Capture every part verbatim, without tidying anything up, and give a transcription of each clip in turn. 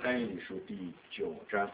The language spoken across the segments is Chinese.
但以理书第九章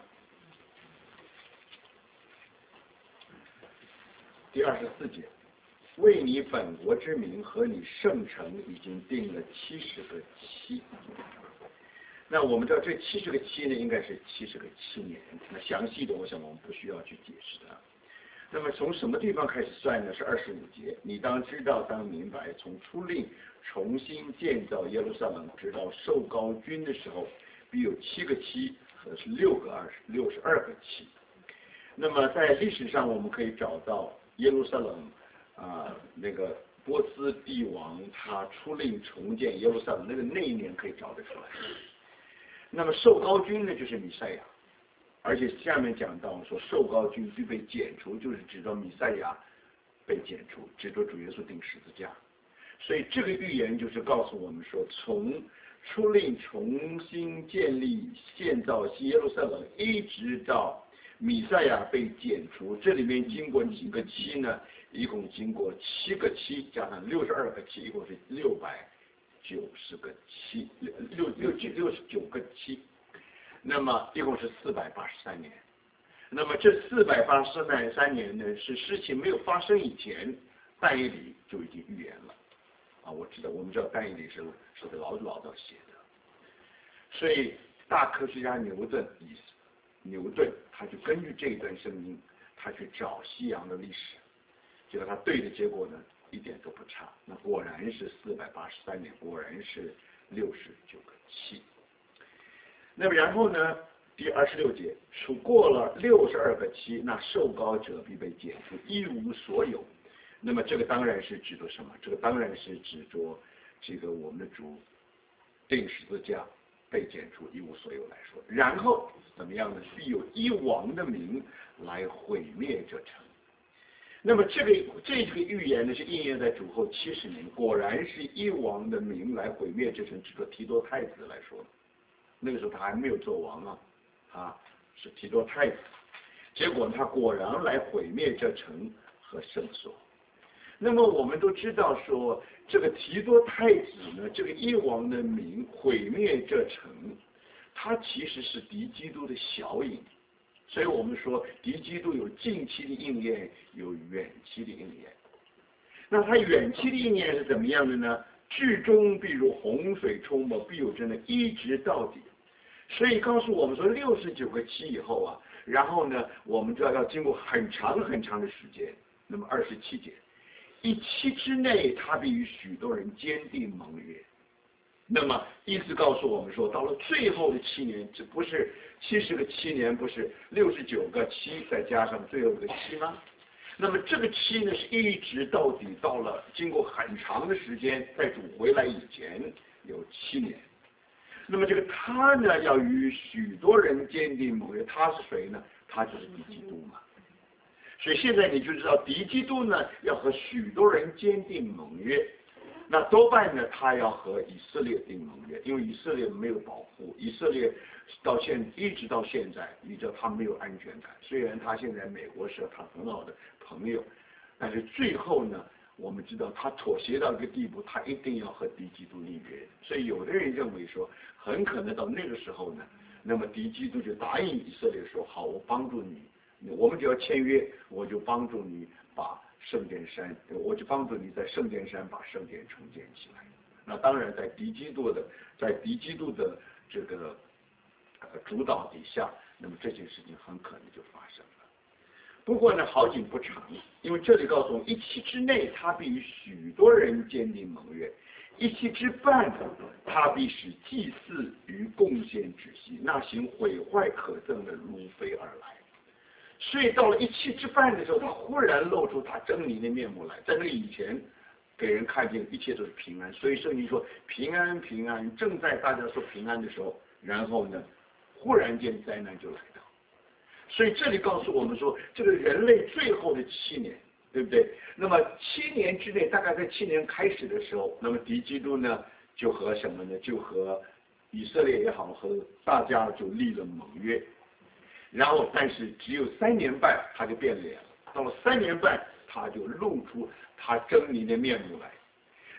第二十四节，为你本国之名和你圣城已经定了七十个期。那我们知道这七十个期呢，应该是七十个七年。那详细的，我想我们不需要去解释的。那么从什么地方开始算呢？是二十五节。你当知道，当明白，从出令重新建造耶路撒冷，直到受膏君的时候，必有七个期和是六个二十六十二个期。那么在历史上，我们可以找到耶路撒冷啊、呃，那个波斯帝王他出令重建耶路撒冷，那个那一年可以找得出来。那么受膏君呢，就是弥赛亚。而且下面讲到说，受膏君必被剪除，就是指着弥赛亚被剪除，指着主耶稣钉十字架。所以这个预言就是告诉我们说，从出令重新建立建造新耶路撒冷，一直到弥赛亚被剪除，这里面经过几个期呢？一共经过七个期，加上六十二个期，一共是六百九十个期，六六六六十九个期。那么一共是四百八十三年。那么这四百八十三年呢，是事情没有发生以前，但以理就已经预言了。啊，我知道，我们知道但以理是是个老老早写的。所以大科学家牛顿，牛顿他就根据这一段圣经，他去找西洋的历史，结果他对的结果呢，一点都不差。那果然是四百八十三年，果然是六十九个期。那么然后呢？第二十六节，数过了六十二个期，那受膏者必被剪除，一无所有。那么这个当然是指着什么？这个当然是指着这个我们的主钉十字架被剪除，一无所有来说。然后怎么样呢？必有一王的名来毁灭这城。那么这个这个预言呢，是应验在主后七十年，果然是一王的名来毁灭这城，指着提多太子来说。那个时候他还没有做王啊，啊是提多太子，结果他果然来毁灭这城和圣所。那么我们都知道说，这个提多太子呢，这个一王的名毁灭这城，他其实是敌基督的小影。所以我们说敌基督有近期的应验，有远期的应验。那他远期的应验是怎么样的呢？至终必如洪水冲没，必有真的一直到底。所以告诉我们说，六十九个期以后啊，然后呢，我们知道要经过很长很长的时间。那么二十七节，一期之内，他必与许多人坚定盟约。那么意思告诉我们说，到了最后的七年，这不是七十个七年，不是六十九个期再加上最后一个期吗？那么这个期呢，是一直到底，到了经过很长的时间，在主回来以前有七年。那么这个他呢，要与许多人坚定盟约，他是谁呢？他就是敌基督嘛。所以现在你就知道，敌基督呢要和许多人坚定盟约，那多半呢他要和以色列订盟约，因为以色列没有保护，以色列到现一直到现在，你知道他没有安全感。虽然他现在美国是他很好的朋友，但是最后呢，我们知道他妥协到一个地步，他一定要和敌基督立约。所以有的人认为说，很可能到那个时候呢，那么敌基督就答应以色列说，好，我帮助你，我们只要签约，我就帮助你把圣殿山，我就帮助你在圣殿山把圣殿重建起来。那当然在敌基督的在敌基督的这个呃主导底下，那么这件事情很可能就发生了。不过呢，好景不长，因为这里告诉我们，一期之内，他必与许多人坚定盟约；一期之半，他必使祭祀与贡献止息，那行毁坏可憎的如飞而来。所以到了一期之半的时候，他忽然露出他狰狞的面目来。在那以前，给人看见一切都是平安。所以圣经说平安平安，正在大家说平安的时候，然后呢，忽然间灾难就来到。所以这里告诉我们说，这个人类最后的七年，对不对？那么七年之内，大概在七年开始的时候，那么敌基督呢，就和什么呢？就和以色列也好，和大家就立了盟约。然后，但是只有三年半，他就变脸了。到了三年半，他就露出他狰狞的面目来。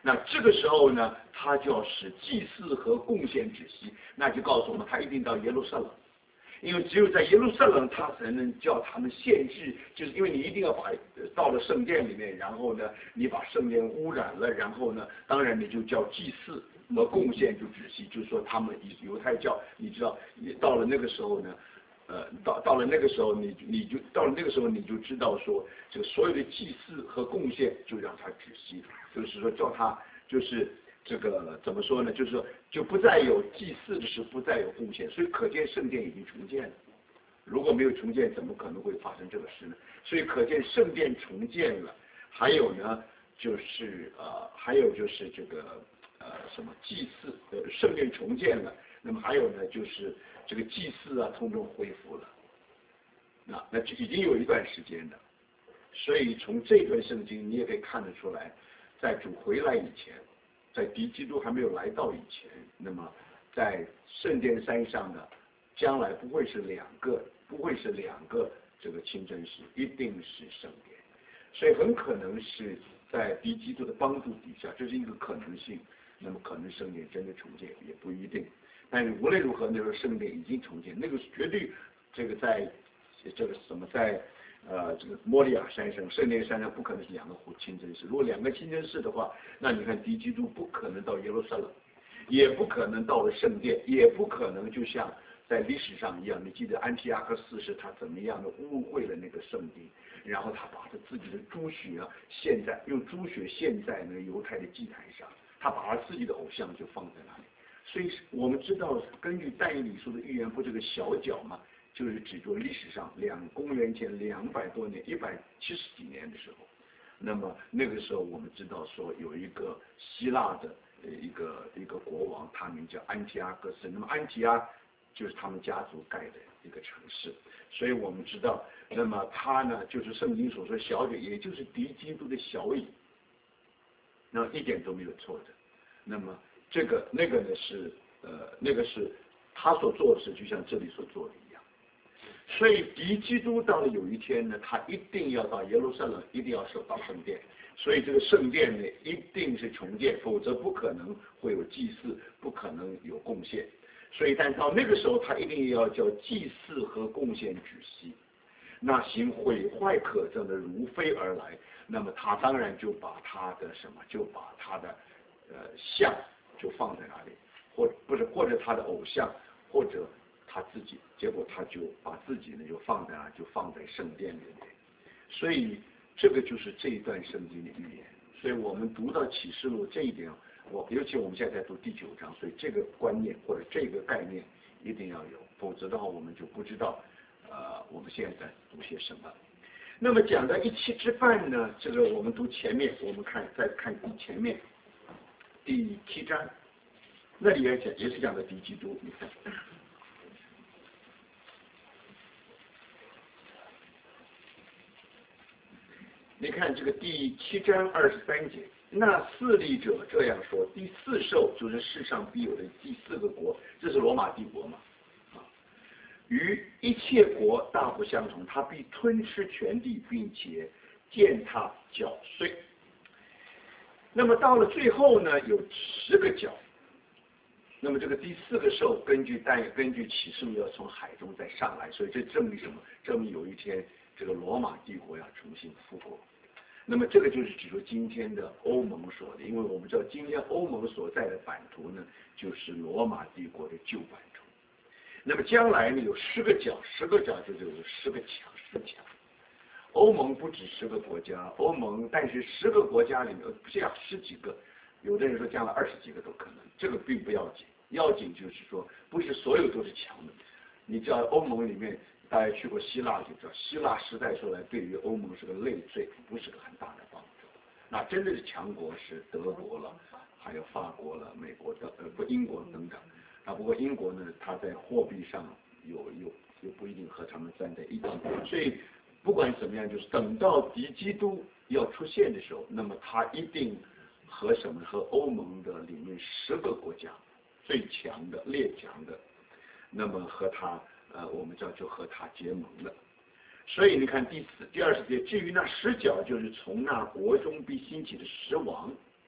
那这个时候呢，他就要使祭司和贡献止息，那就告诉我们，他一定到耶路撒冷。因为只有在耶路撒冷，他才能叫他们限制，就是因为你一定要把到了圣殿里面，然后呢，你把圣殿污染了，然后呢，当然你就叫祭祀和贡献就止息，就是说他们犹太教，你知道，你到了那个时候呢，呃，到到了那个时候，你你就到了那个时候，你就知道说，这个所有的祭祀和贡献就让它止息，就是说叫他就是。这个怎么说呢？就是说，就不再有祭祀的时候，不再有贡献，所以可见圣殿已经重建了。如果没有重建，怎么可能会发生这个事呢？所以可见圣殿重建了。还有呢，就是呃，还有就是这个呃什么祭祀，呃，圣殿重建了。那么还有呢，就是这个祭祀啊，通通恢复了。那那这已经有一段时间了。所以从这段圣经，你也可以看得出来，在主回来以前。在敌基督还没有来到以前，那么在圣殿山上呢，将来不会是两个，不会是两个这个清真寺，一定是圣殿，所以很可能是在敌基督的帮助底下，这是一个可能性。那么可能圣殿真的重建也不一定，但是无论如何，那时候圣殿已经重建，那个绝对这个在这个什么在。呃，这个摩利亚山上、圣殿山上不可能是两个清真寺。如果两个清真寺的话，那你看敌基督不可能到耶路撒冷，也不可能到了圣殿，也不可能就像在历史上一样。你记得安提阿克四世他怎么样的污秽了那个圣地，然后他把他自己的猪血啊献在用猪血献在那个犹太的祭坛上，他把他自己的偶像就放在那里。所以我们知道，根据但以理书的预言，不这个小角嘛。就是指着历史上两公元前两百多年，一百七十几年的时候，那么那个时候我们知道说有一个希腊的呃一个一个国王，他名叫安提阿戈斯。那么安提阿就是他们家族盖的一个城市，所以我们知道，那么他呢就是圣经所说小角，也就是敌基督的小乙，那一点都没有错的。那么这个那个呢是呃那个是他所做的事，就像这里所做的。所以敌基督到了有一天呢，他一定要到耶路撒冷，一定要守到圣殿。所以这个圣殿呢，一定是重建，否则不可能会有祭祀，不可能有贡献。所以，但到那个时候，他一定要叫祭祀和贡献止息。那行毁坏可憎的如飞而来，那么他当然就把他的什么，就把他的呃像就放在那里，或不是或者他的偶像，或者。他自己，结果他就把自己呢就放在啊，就放在圣殿里面，所以这个就是这一段圣经的预言。所以我们读到启示录这一点，我尤其我们现在在读第九章，所以这个观念或者这个概念一定要有，否则的话我们就不知道呃我们现在在读些什么。那么讲到一期之半呢，这个我们读前面，我们看再看前面第七章，那里也讲也是讲的敌基督，你看。你看这个第七章二十三节，那四立者这样说：第四兽就是世上必有的第四个国，这是罗马帝国嘛？啊，与一切国大不相同，他必吞吃全地，并且践踏搅碎。那么到了最后呢，有十个角。那么这个第四个兽，根据但根据启示录要从海中再上来，所以这证明什么？证明有一天这个罗马帝国要重新复国。那么这个就是指出今天的欧盟所的，因为我们知道今天欧盟所在的版图呢，就是罗马帝国的旧版图。那么将来呢，有十个角，十个角就是有十个强，十强。欧盟不止十个国家，欧盟但是十个国家里面不是要十几个，有的人说将来二十几个都可能，这个并不要紧，要紧就是说不是所有都是强的。你知道欧盟里面。大家去过希腊就知道，希腊时代说来对于欧盟是个累赘，不是个很大的帮助。那真的是强国是德国了，还有法国了、美国的呃不英国等等。啊，不过英国呢，它在货币上有有又不一定和他们站在一起。所以不管怎么样，就是等到敌基督要出现的时候，那么他一定和什么和欧盟的里面十个国家最强的列强的，那么和他。呃，我们叫就和他结盟了，所以你看第四、第二十节，至于那十角，就是从那国中必兴起的十王，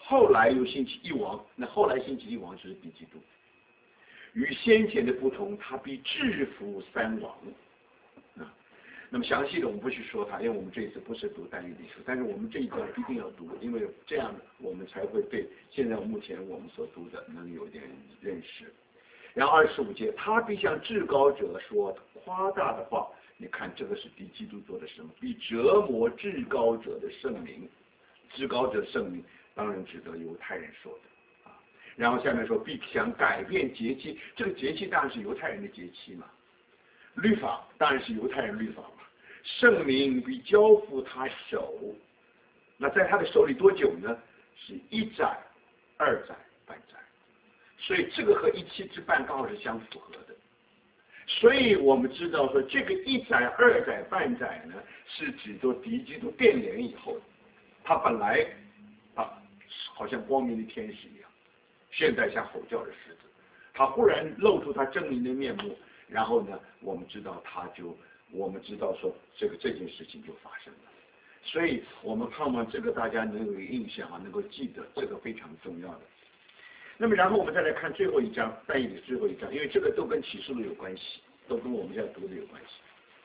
后来又兴起一王，那后来兴起一王就是敌基督。与先前的不同，他必制服三王。啊，那么详细的我们不去说它，因为我们这一次不是读但以理书，但是我们这一章一定要读，因为这样我们才会对现在目前我们所读的能有点认识。然后二十五节，他必向至高者说夸大的话。你看这个是敌基督做的什么？必折磨至高者的圣名，至高者圣名当然指的犹太人说的啊。然后下面说必想改变节期，这个节期当然是犹太人的节期嘛，律法当然是犹太人律法嘛。圣名必交付他手，那在他的手里多久呢？是一载、二载、半载，所以这个和一期之半刚好是相符合的。所以我们知道说，这个一载、二载、半载呢，是指着敌基督变脸以后，他本来啊好像光明的天使一样，现在像吼叫的狮子，他忽然露出他狰狞的面目，然后呢，我们知道他就，我们知道说这个这件事情就发生了。所以我们盼望这个大家能有印象啊，能够记得，这个非常重要的。那么然后我们再来看最后一章，但以理最后一章，因为这个都跟启示录有关系，都跟我们现在读的有关系。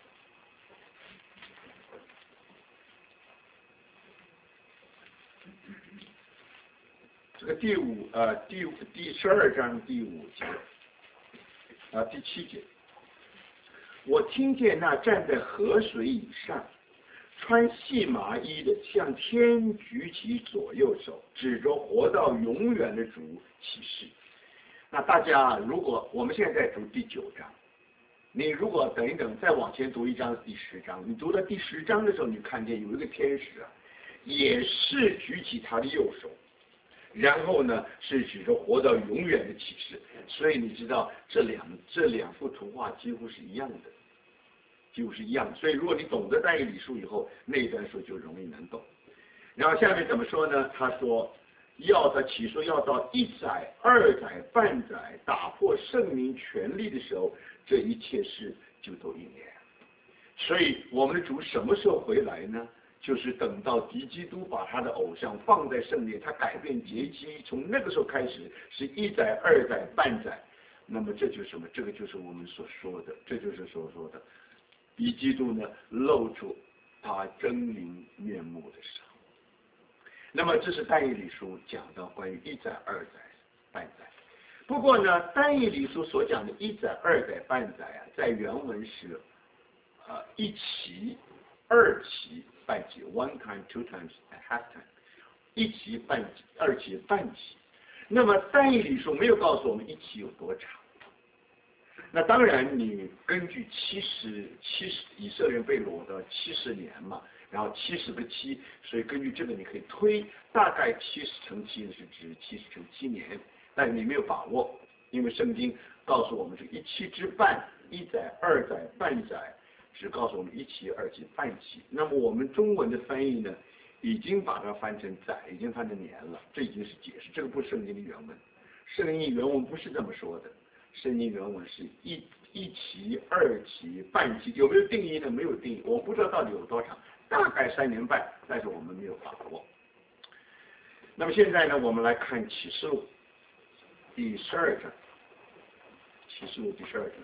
这个第五呃第第十二章第五节啊、呃、第七节，我听见那站在河水以上，穿细麻衣的向天举起左右手，指着活到永远的主启示。那大家如果我们现在在读第九章，你如果等一等再往前读一章第十章，你读到第十章的时候，你看见有一个天使啊，也是举起他的右手，然后呢是指着活到永远的启示。所以你知道这两这两幅图画几乎是一样的。几乎是一样的，所以如果你懂得但以理书以后，那一段书就容易能懂。然后下面怎么说呢？他说，要他起说要到一载、二载、半载，打破圣民权力的时候，这一切事就都应验。所以我们的主什么时候回来呢？就是等到敌基督把他的偶像放在圣殿，他改变节期，从那个时候开始是一载、二载、半载。那么这就是什么？这个就是我们所说的，这就是所说的。敌基督呢露出他狰狞面目的时候，那么这是但以理书讲到关于一载、二载、半载。不过呢，但以理书所讲的一载、二载、半载啊，在原文是呃一期、二期、半期 ，one time, two times, a half time， 一期、半期、二期、半期。那么但以理书没有告诉我们一期有多长。那当然，你根据七十七十以色列人被掳的七十年嘛，然后七十个七，所以根据这个你可以推，大概七十乘七是指七十乘七年，但你没有把握，因为圣经告诉我们是一期之半，一载、二载、半载，只告诉我们一期、二期、半期。那么我们中文的翻译呢，已经把它翻成载，已经翻成年了，这已经是解释，这个不是圣经的原文，圣经原文不是这么说的。圣经原文是一一期、二期、半期，有没有定义呢？没有定义，我不知道到底有多长，大概三年半，但是我们没有把握。那么现在呢，我们来看启示录第十二章，启示录第十二章。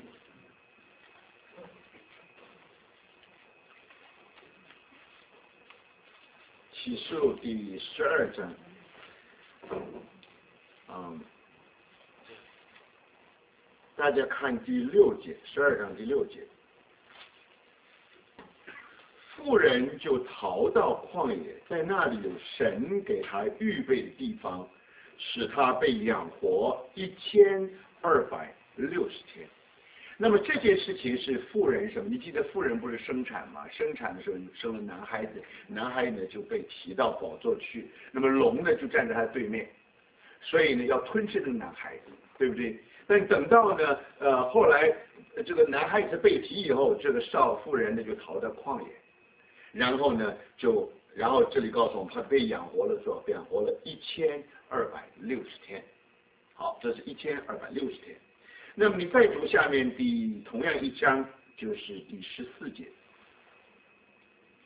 启示录第十二章，嗯。大家看第六节，十二章第六节，妇人就逃到旷野，在那里有神给他预备的地方，使他被养活一千二百六十天。那么这件事情是妇人什么？你记得妇人不是生产吗？生产的时候生了男孩子，男孩子呢就被提到宝座去，那么龙呢就站在他对面，所以呢要吞噬这个男孩子，对不对？但等到呢，呃，后来这个男孩子被提以后，这个少妇人呢就逃到旷野，然后呢就，然后这里告诉我们，他被养活了，说养活了一千二百六十天。好，这是一千二百六十天。那么你再读下面第同样一章，就是第十四节。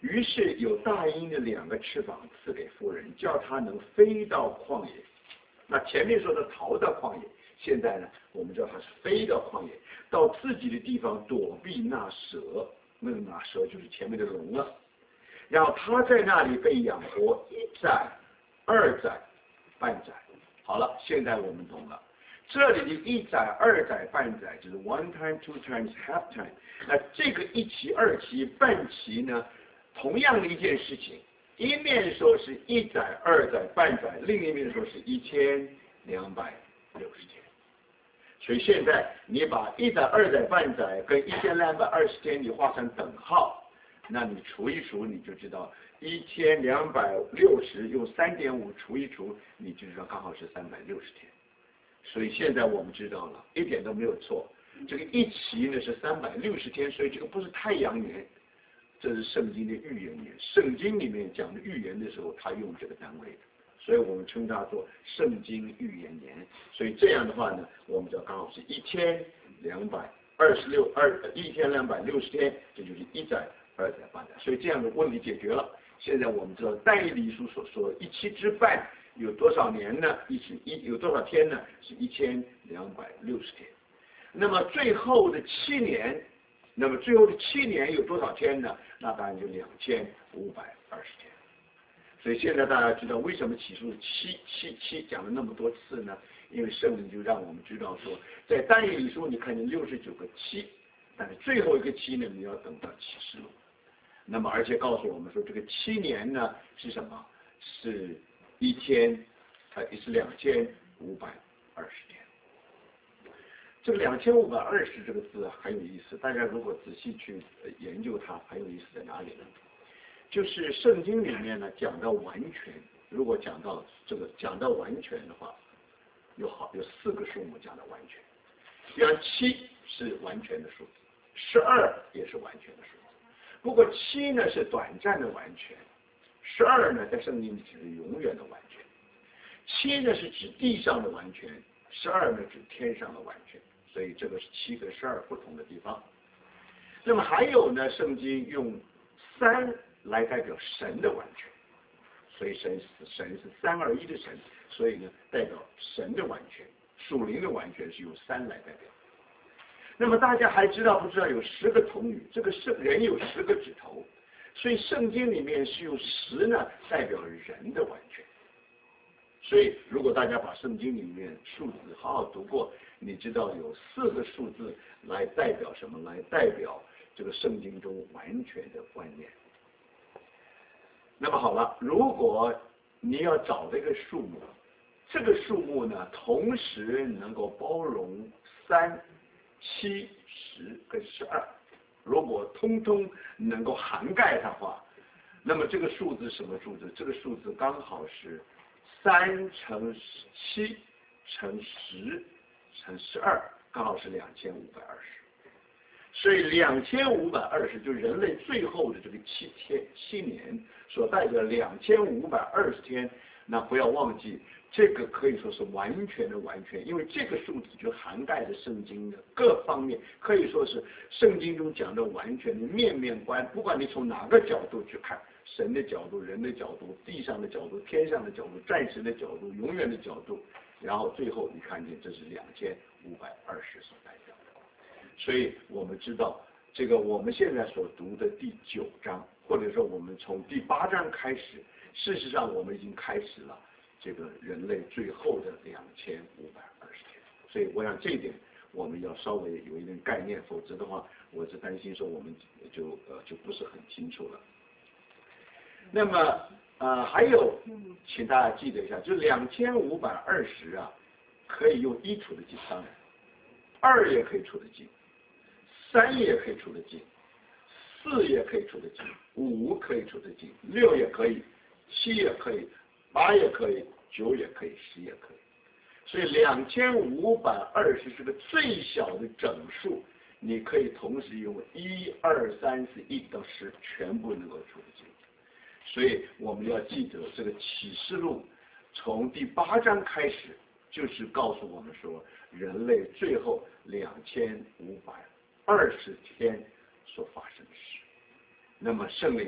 于是有大鹰的两个翅膀赐给妇人，叫她能飞到旷野。那前面说的逃到旷野，现在呢，我们知道它是飞到旷野，到自己的地方躲避那蛇，那个那蛇就是前面的龙了。然后他在那里被养活一载、二载、半载。好了，现在我们懂了。这里的一载、二载、半载就是 one time, two times, half time。那这个一期、二期、半期呢，同样的一件事情，一面说是一载、二载、半载，另一面说是一千两百六十天。所以现在你把一载、二载、半载跟一千两百二十天你画上等号，那你除一除你就知道一千两百六十用三点五除一除，你就知道刚好是三百六十天。所以现在我们知道了，一点都没有错。这个一期呢是三百六十天，所以这个不是太阳年，这是圣经的预言年。圣经里面讲的预言的时候，他用这个单位的，所以我们称它做圣经预言年。所以这样的话呢，我们就刚好是一千两百二十六二一千两百六十天，这就是一载、二载、半载。所以这样的问题解决了。现在我们知道但以理书所说一期之半有多少年呢？一期一有多少天呢？是一千两百六十天。那么最后的七年，那么最后的七年有多少天呢？那当然就两千五百二十天。所以现在大家知道为什么起诉七七七讲了那么多次呢？因为圣灵就让我们知道说，在但以理书你看见六十九个七，但是最后一个七呢，你要等到启示录。那么而且告诉我们说，这个七年呢是什么？是一天，呃，是两千五百二十天。这个两千五百二十这个字很有意思，大家如果仔细去研究它，很有意思在哪里呢？就是圣经里面呢讲到完全，如果讲到这个讲到完全的话，有好有四个数目讲到完全，比方七是完全的数字，十二也是完全的数字。不过七呢是短暂的完全，十二呢在圣经里是永远的完全。七呢是指地上的完全，十二呢指天上的完全。所以这个是七跟十二不同的地方。那么还有呢，圣经用三来代表神的完全，所以神神是三二一的神，所以呢代表神的完全，属灵的完全是用三来代表。那么大家还知道不知道有十个童女，这个圣人有十个指头，所以圣经里面是用十呢代表人的完全。所以如果大家把圣经里面数字好好读过，你知道有四个数字来代表什么？来代表这个圣经中完全的观念。那么好了，如果你要找这个数目，这个数目呢，同时能够包容三、七、十跟十二，如果通通能够涵盖的话，那么这个数字什么数字？这个数字刚好是三乘七乘十乘十二，刚好是两千五百二十。所以两千五百二十就人类最后的这个七天七年所代表两千五百二十天。那不要忘记，这个可以说是完全的完全，因为这个数字就涵盖了圣经的各方面，可以说是圣经中讲的完全的面面观。不管你从哪个角度去看，神的角度、人的角度、地上的角度、天上的角度、暂时的角度、永远的角度，然后最后你看见这是两千五百二十所代表的。所以我们知道，这个我们现在所读的第九章，或者说我们从第八章开始，事实上我们已经开始了这个人类最后的两千五百二十天。所以我想这一点我们要稍微有一点概念，否则的话，我是担心说我们就呃就不是很清楚了。那么呃还有，请大家记得一下，就两千五百二十啊，可以用一除得进，当然二也可以除得进，三也可以除得进，四也可以除得进，五可以除得进，六也可以，七也可以，八也可以，九也可以，十也可以。所以两千五百二十是个最小的整数，你可以同时用一二三四一到十全部能够除得进。所以我们要记得，这个启示录从第八章开始，就是告诉我们说，人类最后两千五百二十天所发生的事。那么圣灵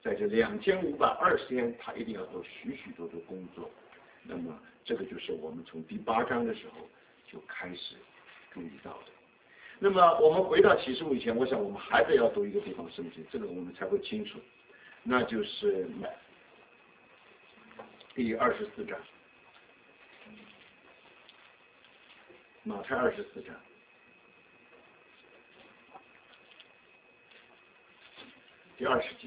在这两千五百二十天，他一定要做许许多多工作。那么这个就是我们从第八章的时候就开始注意到的。那么我们回到启示录以前，我想我们还得要读一个地方圣经，这个我们才会清楚，那就是第二十四章，马太二十四章。第二十节，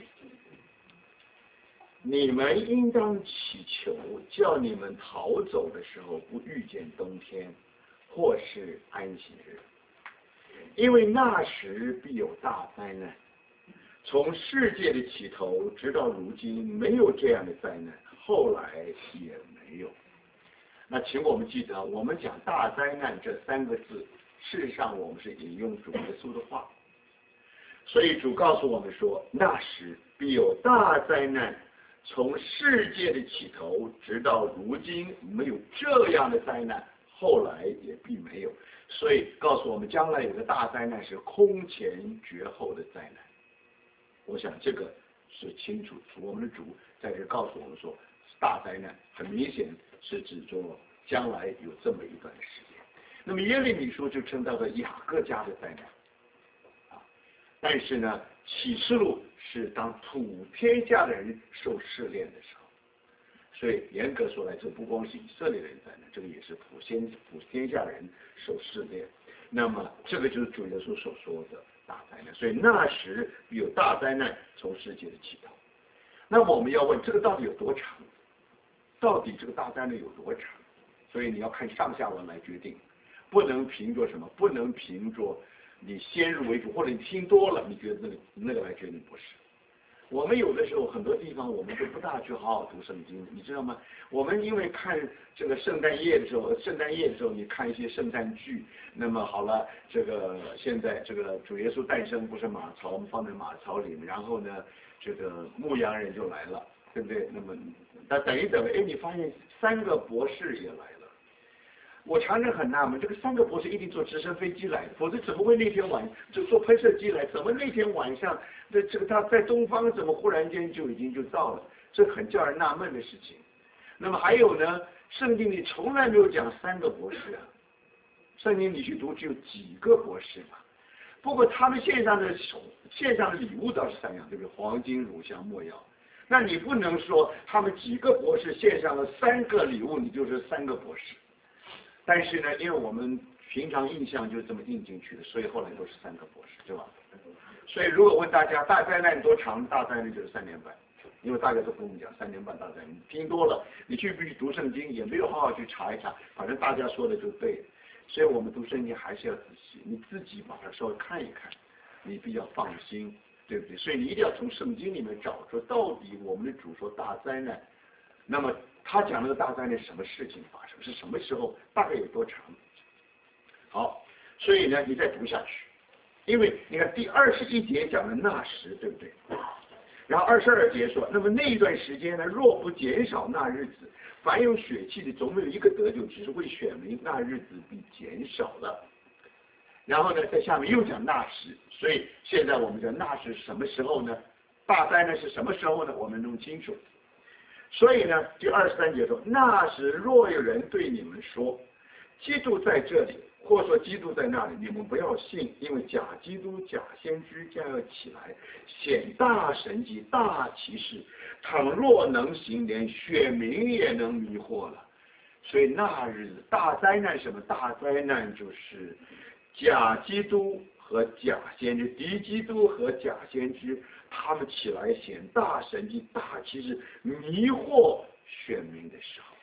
你们应当祈求，叫你们逃走的时候不遇见冬天，或是安息日，因为那时必有大灾难。从世界的起头直到如今，没有这样的灾难，后来也没有。那请我们记得，我们讲大灾难这三个字，事实上我们是引用主耶稣的话。所以主告诉我们说，那时必有大灾难，从世界的起头直到如今，没有这样的灾难，后来也必没有。所以告诉我们，将来有个大灾难是空前绝后的灾难。我想这个是清楚，我们的主在这告诉我们说，大灾难很明显是指着将来有这么一段时间。那么耶利米书就称到了雅各家的灾难。但是呢，启示录是当普天下的人受试炼的时候，所以严格说来，这不光是以色列人灾难，这个也是普天普天下人受试炼。那么这个就是主耶稣所说的大灾难。所以那时有大灾难从世界的起头。那么我们要问，这个到底有多长？到底这个大灾难有多长？所以你要看上下文来决定，不能凭着什么？不能凭着你先入为主，或者你听多了，你觉得那个那个来决定不是。我们有的时候很多地方我们都不大去好好读圣经，你知道吗？我们因为看这个圣诞夜的时候，圣诞夜的时候你看一些圣诞剧，那么好了，这个现在这个主耶稣诞生不是马槽，我们放在马槽里，然后呢，这个牧羊人就来了，对不对？那么那等一等，哎，你发现三个博士也来了。我常常很纳闷，这个三个博士一定坐直升飞机来的，否则怎么会那天晚就坐喷射机来？怎么那天晚上这这个他在东方怎么忽然间就已经就到了？这很叫人纳闷的事情。那么还有呢，圣经里从来没有讲三个博士啊，圣经你去读只有几个博士嘛。不过他们献上的献上的礼物倒是三样，对不对？黄金、乳香、没药。那你不能说他们几个博士献上了三个礼物，你就是三个博士。但是呢，因为我们平常印象就这么印进去的，所以后来都是三个博士，对吧？所以如果问大家大灾难多长，大灾难就是三年半，因为大家都跟我们讲三年半大灾难，你听多了，你去不去读圣经也没有好好去查一查，反正大家说的就对。所以我们读圣经还是要仔细，你自己把它稍微看一看，你比较放心，对不对？所以你一定要从圣经里面找出到底我们的主说大灾难，那么他讲那个大灾难什么事情发生，是什么时候，大概有多长？好，所以呢，你再读下去，因为你看第二十一节讲的那时，对不对？然后二十二节说，那么那一段时间呢，若不减少那日子，凡有血气的总没有一个得救，只是会选民，那日子必减少了。然后呢，在下面又讲那时，所以现在我们讲那时什么时候呢？大灾难是什么时候呢？我们弄清楚。所以呢，第二十三节说，那时若有人对你们说，基督在这里，或说基督在那里，你们不要信，因为假基督、假先知将要起来，显大神迹、大奇事，倘若能行，连选民也能迷惑了。所以那日子大灾难什么？大灾难就是假基督和假先知，敌基督和假先知，他们起来显大神迹、大奇事，迷惑选民的时候。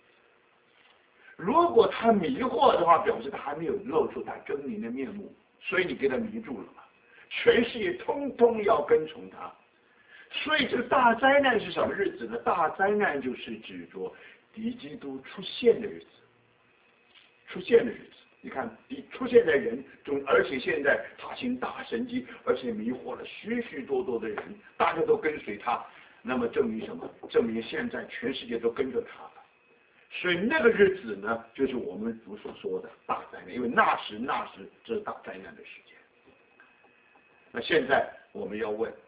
如果他迷惑的话，表示他还没有露出他狰狞的面目，所以你给他迷住了嘛，全世界通通要跟从他。所以这个大灾难是什么日子呢？大灾难就是指着敌基督出现的日子，出现的日子。你看，敌出现在人中，而且现在他行大神迹，而且迷惑了许许多多的人，大家都跟随他。那么证明什么？证明现在全世界都跟着他了。所以那个日子呢，就是我们主所说的大灾难，因为那时那时这是大灾难的时间。那现在我们要问，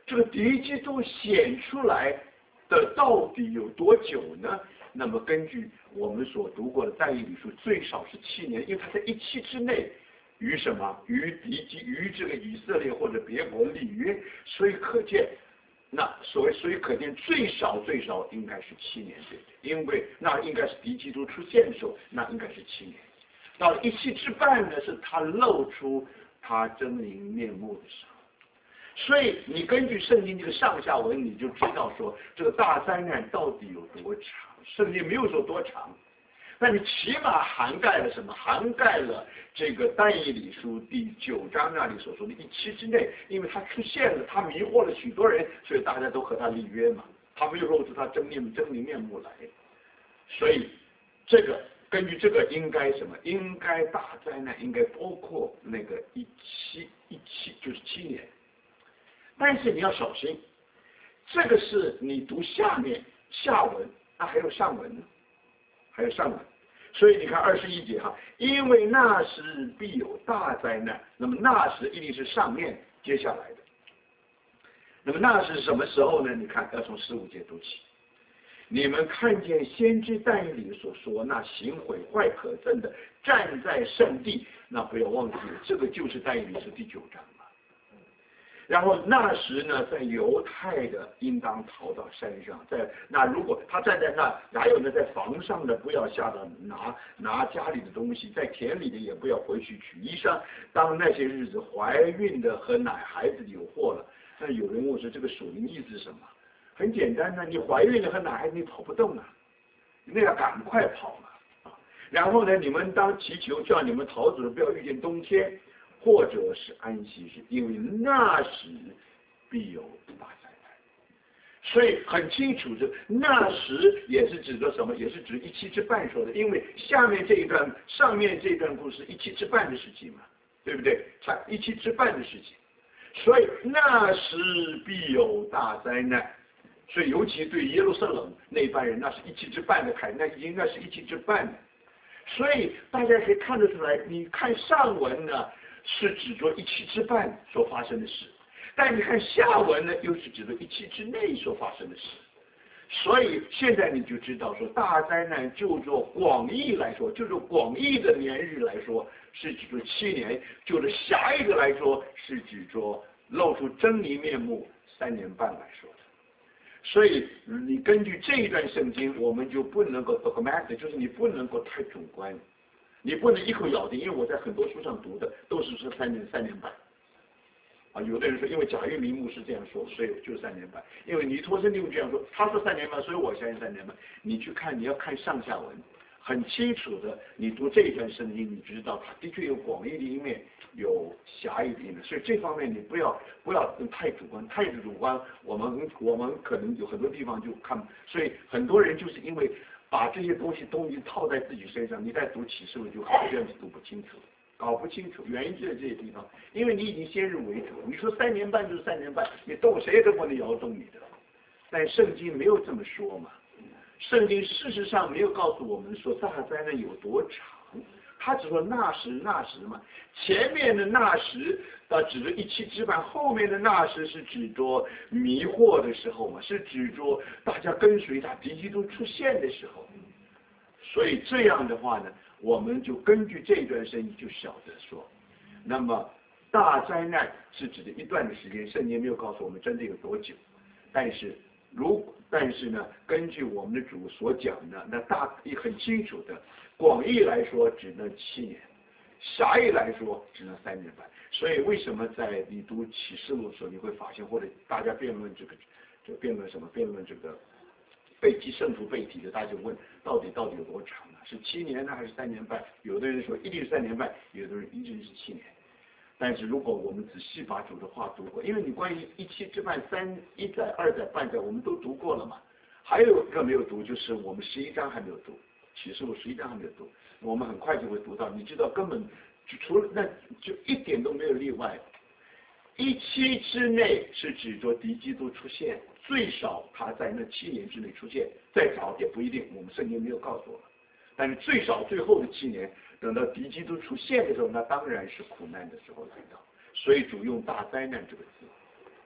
这个敌基督显出来的到底有多久呢？那么根据我们所读过的但以理书，最少是七年，因为他在一期之内与什么与敌基与这个以色列或者别国立约，所以可见。那所谓，所以可见最少最少应该是七年，对不对？因为那应该是敌基督出现的时候，那应该是七年。到了一期之半呢，是他露出他狰狞面目的时候。所以你根据圣经这个上下文，你就知道说这个大灾难到底有多长。圣经没有说多长，但你起码涵盖了什么？涵盖了这个但以理书第九章那里所说的一期之内，因为他出现了，他迷惑了许多人，所以大家都和他立约嘛，他没有露出他真面狰狞面目来。所以这个根据这个应该什么？应该大灾难应该包括那个一期一期就是七年。但是你要小心，这个是你读下面下文，那还有上文呢，还有上文。所以你看二十一节哈，因为那时必有大灾难，那么那时一定是上面接下来的。那么那是什么时候呢？你看要从十五节读起。你们看见先知但以理所说那行毁坏可憎的站在圣地，那不要忘记了，这个就是但以理书第九章。然后那时呢，在犹太的应当逃到山上，在那如果他站在那，哪有呢？在房上的不要下到拿拿家里的东西，在田里的也不要回去取衣裳。当那些日子，怀孕的和奶孩子有祸了。那有人问说，这个属灵意思是什么？很简单呢，你怀孕了和奶孩子你跑不动啊，那要赶快跑嘛啊。然后呢，你们当祈求，叫你们逃走，不要遇见冬天。或者是安息日，因为那时必有大灾难。所以很清楚，这那时也是指的什么？也是指一期之半说的。因为下面这一段、上面这段故事一期之半的事情嘛，对不对？才一期之半的事情。所以那时必有大灾难。所以尤其对耶路撒冷那班人，那是一期之半的凯，那应该是一期之半的。所以大家可以看得出来，你看上文呢。是指着一期之半所发生的事，但你看下文呢，又是指着一期之内所发生的事。所以现在你就知道说，大灾难就做广义来说，就是广义的年日来说，是指着七年；就是狭义的来说，是指着露出狰狞面目三年半来说的。所以你根据这一段圣经，我们就不能够 dogmatic， 就是你不能够太主观。你不能一口咬定，因为我在很多书上读的都是说三年三年半，啊，有的人说因为贾玉明牧师这样说，所以就是三年半。因为尼托生利用这样说，他说三年半，所以我相信三年半。你去看，你要看上下文，很清楚的。你读这一段圣经，你知道它的确有广义的一面，有狭义的一面。所以这方面你不要不要太主观，太主观，我们我们可能有很多地方就看，所以很多人就是因为。把这些东西都已经套在自己身上，你在读启示录就好像读不清楚，搞不清楚，原因就在这些地方，因为你已经先入为主，你说三年半就是三年半，你动谁都不能摇动你的，但圣经没有这么说嘛，圣经事实上没有告诉我们说大灾难有多长，他只说那时那时嘛，前面的那时啊指着一期之半，后面的那时是指着迷惑的时候嘛，是指着大家跟随他敌基督出现的时候。所以这样的话呢，我们就根据这段圣经就晓得说，那么大灾难是指的一段的时间，圣经没有告诉我们真的有多久，但是如但是呢，根据我们的主所讲的，那大也很清楚的，广义来说只能七年，狭义来说只能三年半。所以为什么在你读启示录的时候，你会发现，或者大家辩论这个，这个辩论什么？辩论这个背题圣徒背题的，大家就问到底到底有多长呢？是七年呢，还是三年半？有的人说一定是三年半，有的人一定是七年。但是如果我们仔细把主的话读过，因为你关于一期之半、三一载、二载、半载，我们都读过了嘛。还有一个没有读，就是我们十一章还没有读，启示录十一章还没有读，我们很快就会读到。你知道，根本就除了那就一点都没有例外。一期之内是指着敌基督出现，最少他在那七年之内出现，再早也不一定，我们圣经没有告诉我们。但是最少最后的七年，等到敌基督出现的时候，那当然是苦难的时候来到。所以主用大灾难这个字。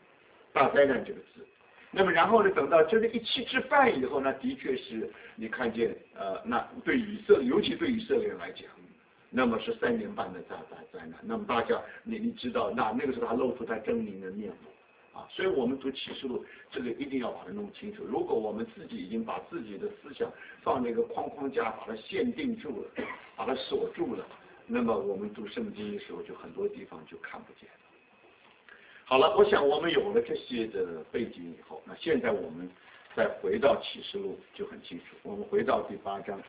大灾难这个字。那么然后呢，等到真的一七之半以后，那的确是你看见呃，那对以色列，尤其对以色列人来讲，那么是三年半的大大灾难。那么大家你你知道，那那个时候他露出他狰狞的面目啊，所以我们读启示录这个一定要把它弄清楚。如果我们自己已经把自己的思想放那个框框架，把它限定住了，把它锁住了，那么我们读圣经的时候就很多地方就看不见了。好了，我想我们有了这些的背景以后，那现在我们再回到启示录就很清楚。我们回到第八章，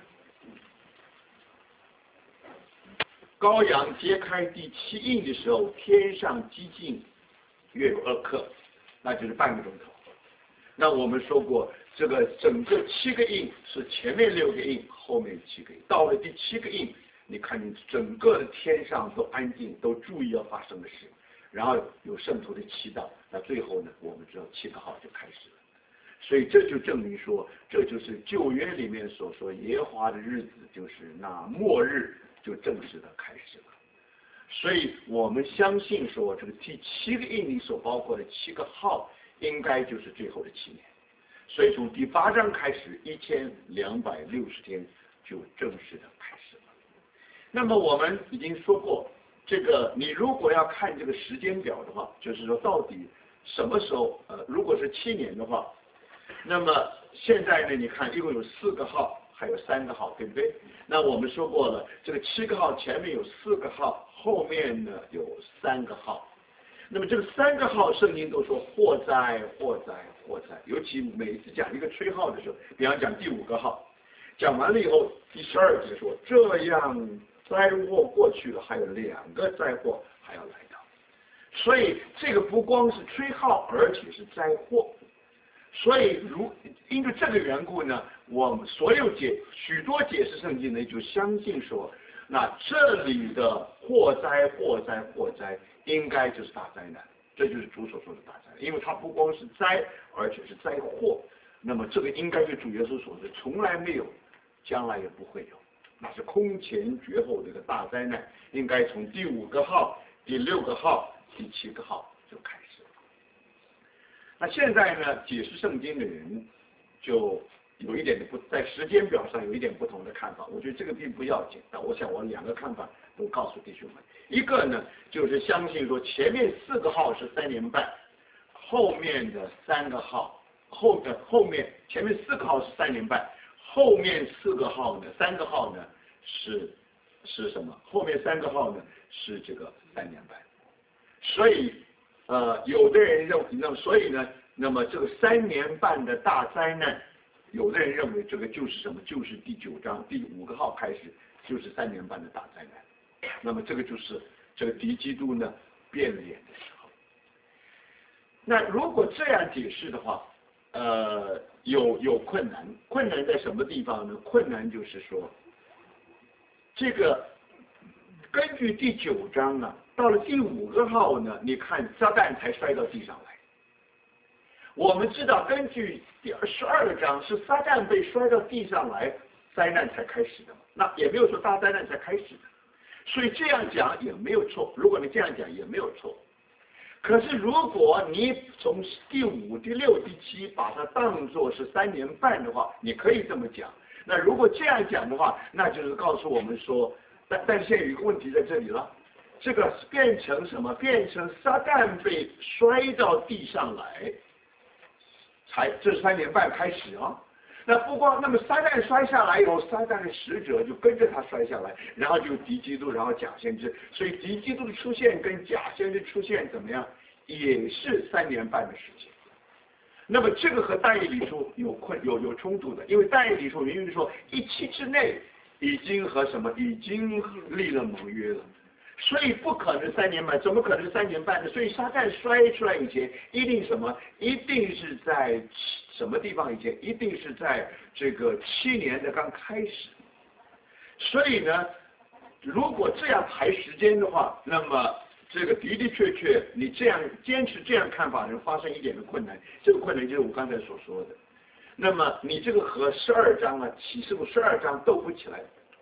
羔羊揭开第七印的时候，天上激进约有二刻，那就是半个钟头。那我们说过，这个整个七个印是前面六个印，后面七个印。到了第七个印，你看见整个的天上都安静，都注意要发生的事。然后有圣徒的祈祷，那最后呢，我们知道七个号就开始了。所以这就证明说，这就是旧约里面所说耶和华的日子，就是那末日就正式的开始了。所以我们相信说，这个第七个印里所包括的七个号，应该就是最后的七年。所以从第八章开始，一千两百六十天就正式的开始了。那么我们已经说过。这个你如果要看这个时间表的话，就是说到底什么时候呃，如果是七年的话，那么现在呢，你看一共有四个号，还有三个号，对不对？那我们说过了，这个七个号前面有四个号，后面呢有三个号。那么这个三个号，圣经都说祸灾、祸灾、祸灾。尤其每一次讲一个吹号的时候，比方讲第五个号，讲完了以后，第十二节说这样。灾祸过去了，还有两个灾祸还要来到，所以这个不光是吹号，而且是灾祸。所以如因为这个缘故呢，我们所有解许多解释圣经呢，就相信说，那这里的祸灾、祸灾、祸灾，应该就是大灾难，这就是主所说的大灾难，因为它不光是灾，而且是灾祸。那么这个应该是主耶稣所说，从来没有，将来也不会有。那是空前绝后的一个大灾难，应该从第五个号、第六个号、第七个号就开始了。那现在呢，解释圣经的人就有一点的不在时间表上有一点不同的看法。我觉得这个并不要紧，但我想我两个看法都告诉弟兄们。一个呢，就是相信说前面四个号是三年半，后面的三个号后的后面前面四个号是三年半。后面四个号呢，三个号呢是是什么？后面三个号呢是这个三年半。所以呃，有的人认为，那么所以呢，那么这个三年半的大灾难，有的人认为这个就是什么？就是第九章第五个号开始就是三年半的大灾难。那么这个就是这个敌基督呢变脸的时候。那如果这样解释的话，呃，有有困难，困难在什么地方呢？困难就是说，这个根据第九章呢，到了第五个号呢，你看撒旦才摔到地上来。我们知道，根据第十二章是撒旦被摔到地上来，灾难才开始的嘛。那也没有说大灾难才开始的，所以这样讲也没有错。如果你这样讲也没有错。可是，如果你从第五、第六、第七把它当作是三年半的话，你可以这么讲。那如果这样讲的话，那就是告诉我们说，但但是现在有一个问题在这里了，这个变成什么？变成撒旦被摔到地上来，才这三年半开始啊。那不光那么撒旦摔下来以后，撒旦的使者就跟着他摔下来，然后就敌基督，然后假先知。所以敌基督的出现跟假先知出现怎么样，也是三年半的时间。那么这个和但以理书有困有有冲突的，因为但以理书明明说一期之内已经和什么已经立了盟约了。所以不可能三年半，怎么可能三年半呢？所以撒旦摔出来以前，一定什么？一定是在什么地方以前？一定是在这个七年的刚开始。所以呢，如果这样排时间的话，那么这个的的确确，你这样坚持这样看法，能发生一点的困难。这个困难就是我刚才所说的。那么你这个和十二章啊，启示录十二章斗不起来，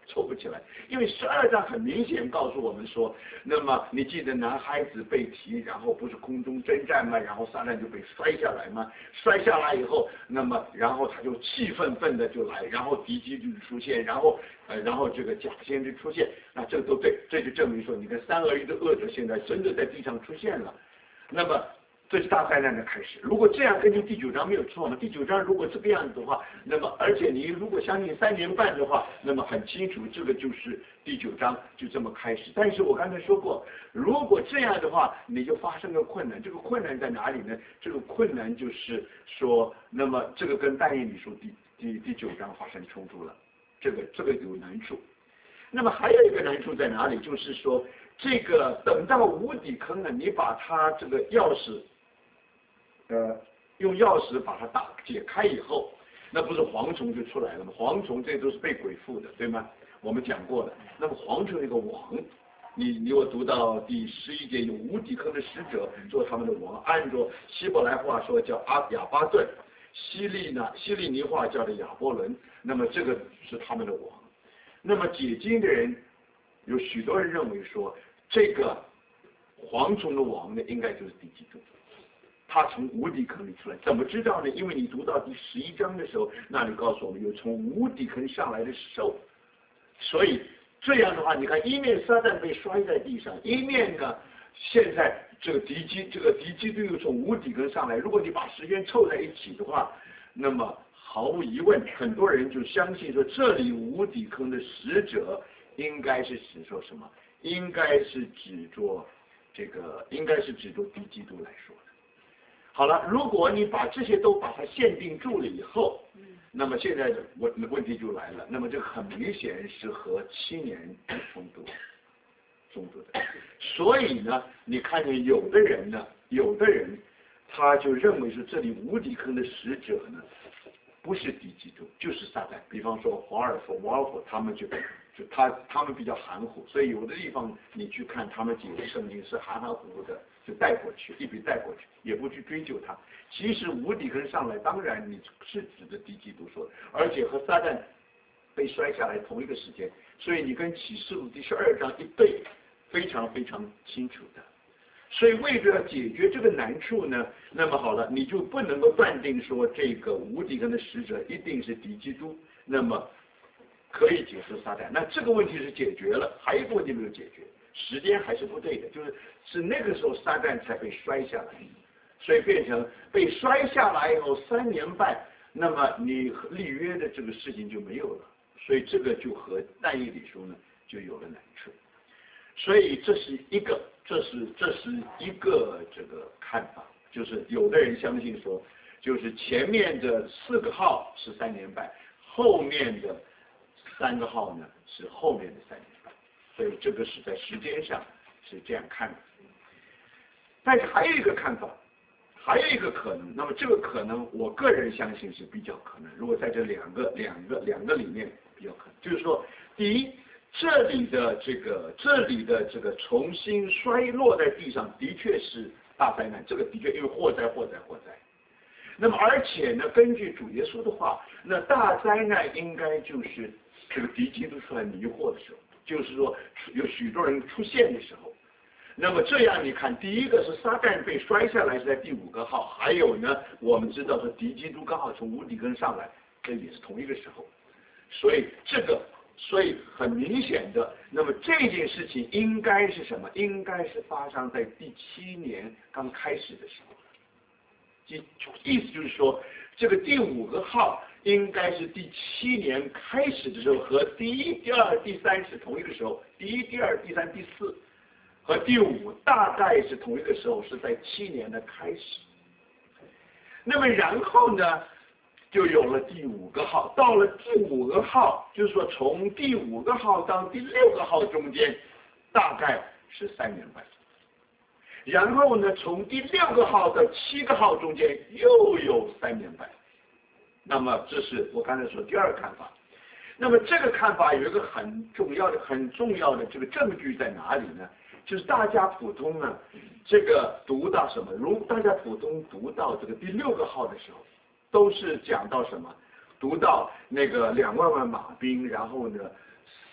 凑不起来，因为十二章很明显告诉我们说，那么你记得男孩子被提，然后不是空中征战吗？然后撒旦就被摔下来吗？摔下来以后，那么然后他就气愤愤的就来，然后敌基督出现，然后呃然后这个假先知出现，那这个都对，这就证明说，你看三而一的恶者现在真的在地上出现了，那么。这是大灾难的开始。如果这样根据第九章没有错嘛？第九章如果这个样子的话，那么而且你如果相信三年半的话，那么很清楚这个就是第九章就这么开始。但是我刚才说过，如果这样的话，你就发生个困难。这个困难在哪里呢？这个困难就是说，那么这个跟但以理书第第第九章发生冲突了，这个这个有难处。那么还有一个难处在哪里？就是说，这个等到无底坑呢，你把它这个钥匙。呃，用钥匙把它打解开以后，那不是蝗虫就出来了吗？蝗虫这都是被鬼附的，对吗？我们讲过的。那么蝗虫那个王，你你我读到第十一节，有无底坑的使者做他们的王，按照希伯来话说叫阿亚巴顿，希利呢希利尼话叫的亚波伦，那么这个是他们的王。那么解经的人有许多人认为说，这个蝗虫的王呢，应该就是第几种？他从无底坑里出来，怎么知道呢？因为你读到第十一章的时候，那里告诉我们有从无底坑上来的兽，所以这样的话，你看一面撒旦被摔在地上，一面呢，现在这个敌基这个敌基督又从无底坑上来。如果你把时间凑在一起的话，那么毫无疑问，很多人就相信说，这里无底坑的使者应该是指说什么？应该是指着这个，应该是指着敌基督来说的。好了，如果你把这些都把它限定住了以后，那么现在的问问题就来了。那么这个很明显是和七年冲突冲突的。所以呢，你看见有的人呢，有的人他就认为是这里无底坑的使者呢，不是敌基督，就是撒旦。比方说华尔夫、瓦尔夫他们就就他他们比较含糊，所以有的地方你去看他们解释圣经是含含糊糊的。就带过去，一笔带过去，也不去追究它。其实无底坑上来，当然你是指的敌基督说的，而且和撒旦被摔下来同一个时间，所以你跟启示录第十二章一对，非常非常清楚的。所以为了解决这个难处呢，那么好了，你就不能够断定说这个无底坑的使者一定是敌基督，那么可以解释撒旦。那这个问题是解决了，还有一个问题没有解决。时间还是不对的，就是是那个时候撒旦才被摔下来，所以变成被摔下来以后三年半，那么你立约的这个事情就没有了，所以这个就和但以理书呢就有了难处，所以这是一个，这是这是一个这个看法，就是有的人相信说，就是前面的四个号是三年半，后面的三个号呢是后面的三年半。所以这个是在时间上是这样看的，但是还有一个看法，还有一个可能，那么这个可能我个人相信是比较可能，如果在这两个两个两个里面比较可能，就是说，第一，这里的这个这里的这个重新摔落在地上的确是大灾难，这个的确因为祸灾祸灾祸灾。那么而且呢，根据主耶稣的话，那大灾难应该就是这个敌基督出来迷惑的时候。就是说有许多人出现的时候，那么这样你看，第一个是撒旦被摔下来是在第五个号，还有呢，我们知道说敌基督刚好从无底坑上来，这也是同一个时候，所以这个，所以很明显的，那么这件事情应该是什么？应该是发生在第七年刚开始的时候，意意思就是说，这个第五个号。应该是第七年开始的时候，和第一、第二、第三是同一个时候，第一、第二、第三、第四和第五大概是同一个时候，是在七年的开始。那么然后呢，就有了第五个号，到了第五个号，就是说从第五个号到第六个号中间，大概是三年半。然后呢，从第六个号到七个号中间又有三年半。那么这是我刚才说第二个看法。那么这个看法有一个很重要的、很重要的这个证据在哪里呢？就是大家普通呢，这个读到什么？如大家普通读到这个第六个号的时候，都是讲到什么？读到那个两万万马兵，然后呢死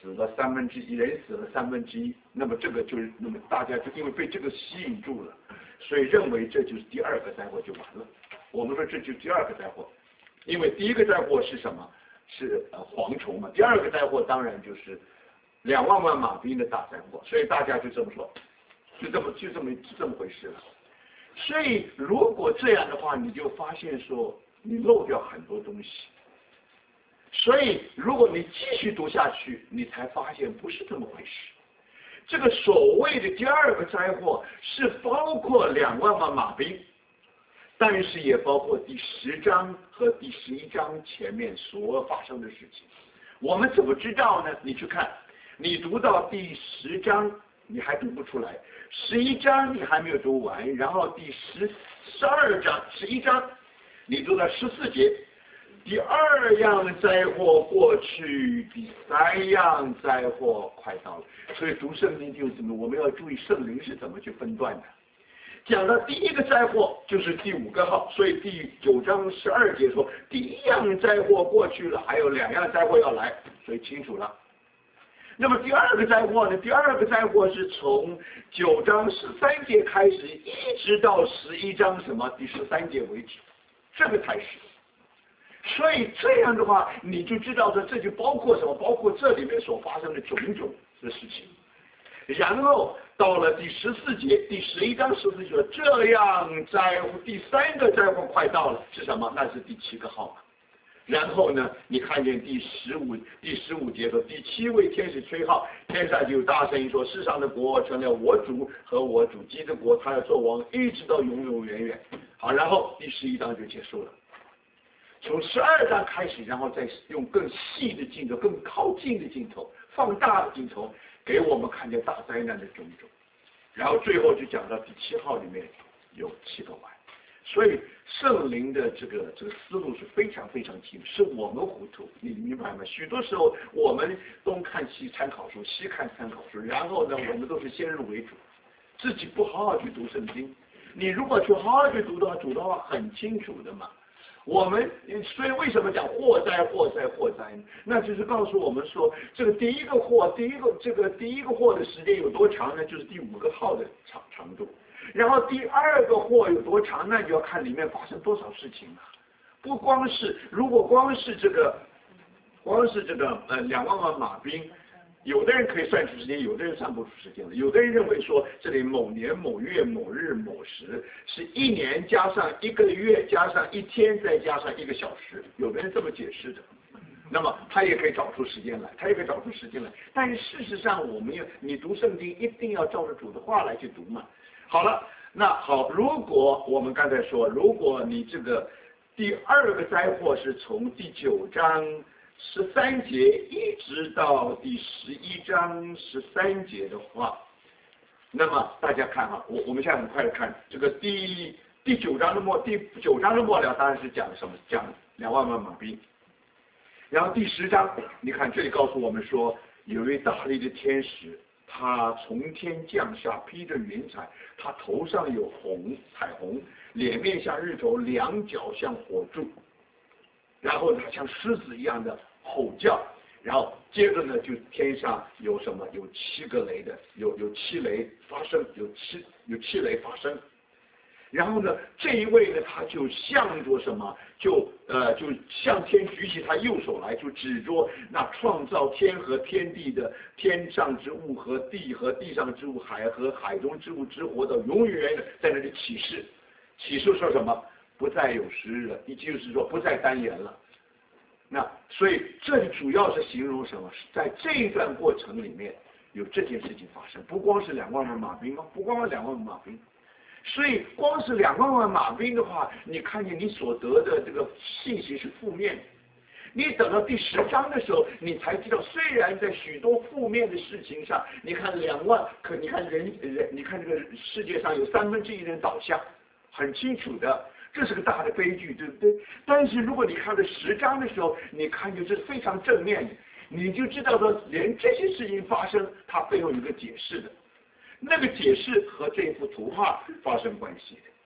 死了三分之一，人死了三分之一，那么这个就是，那么大家就因为被这个吸引住了，所以认为这就是第二个灾祸就完了。我们说这就是第二个灾祸，因为第一个灾祸是什么？是呃蝗虫嘛，第二个灾祸当然就是两万万马兵的大灾祸，所以大家就这么说，就这么就这么就这么回事了。所以如果这样的话，你就发现说你漏掉很多东西。所以如果你继续读下去，你才发现不是这么回事。这个所谓的第二个灾祸是包括两万万马兵，但是也包括第十章和第十一章前面所发生的事情。我们怎么知道呢？你去看，你读到第十章你还读不出来，十一章你还没有读完，然后第十十二章十一章你读到十四节，第二样灾祸过去，第三样灾祸快到了。所以读圣经就是怎么，我们要注意圣灵是怎么去分段的。讲到第一个灾祸就是第五个号，所以第九章十二节说第一样灾祸过去了，还有两样灾祸要来，所以清楚了。那么第二个灾祸呢？第二个灾祸是从九章十三节开始，一直到十一章什么第十三节为止，这个才是。所以这样的话，你就知道说这就包括什么？包括这里面所发生的种种的事情。然后到了第十四节，第十一章十四节说这样灾祸，第三个灾祸快到了，是什么？那是第七个号码。然后呢，你看见第十五第十五节说第七位天使吹号，天上就有大声音说世上的国成了我主和我主基的国，他要做王，一直到永永远远。好，然后第十一章就结束了。从十二章开始，然后再用更细的镜头、更靠近的镜头、放大的镜头，给我们看见大灾难的种种。然后最后就讲到第七号里面有七个碗。所以圣灵的这个这个思路是非常非常清楚，是我们糊涂，你明白吗？许多时候我们东看西参考书，西看参考书，然后呢，我们都是先入为主，自己不好好去读圣经。你如果去好好去读的话，读的话很清楚的嘛。我们所以为什么讲祸灾祸灾祸灾呢？那就是告诉我们说，这个第一个祸，第一个这个第一个祸的时间有多长呢？就是第五个号的长长度。然后第二个祸有多长，那就要看里面发生多少事情了。不光是如果光是这个，光是这个呃两万万马兵，有的人可以算出时间，有的人算不出时间了。有的人认为说这里某年某月某日某时是一年加上一个月加上一天再加上一个小时，有的人这么解释的。那么他也可以找出时间来，他也可以找出时间来。但是事实上，我们要你读圣经一定要照着主的话来去读嘛。好了，那好，如果我们刚才说，如果你这个第二个灾祸是从第九章十三节一直到第十一章十三节的话，那么大家看哈，我我们现在很快的看这个第第九章的末第九章的末了，当然是讲什么？讲两万万马兵。然后第十章，你看这里告诉我们说，有一位大力的天使。他从天降下，披着云彩，他头上有红彩虹，脸面像日头，两脚像火柱，然后他像狮子一样的吼叫，然后接着呢，就天上有什么？有七个雷的，有有七雷发生，有七有七雷发生。然后呢，这一位呢，他就向着什么？就呃，就向天举起他右手来，就指着那创造天和天地的天上之物和地和地上之物，海和海中之物之活的，永远的在那里启示。启示说什么？不再有时日了，也就是说不再单言了。那所以这里主要是形容什么？在这一段过程里面有这件事情发生，不光是两万万马兵吗？不光是两万万马兵。所以光是两万万马兵的话，你看见你所得的这个信息是负面的。你等到第十章的时候，你才知道，虽然在许多负面的事情上，你看两万，可你看人人，你看这个世界上有三分之一人倒下，很清楚的，这是个大的悲剧，对不对？但是如果你看到十章的时候，你看见这是非常正面的，你就知道说，连这些事情发生，它背后有个解释的。那个解释和这幅图画发生关系的，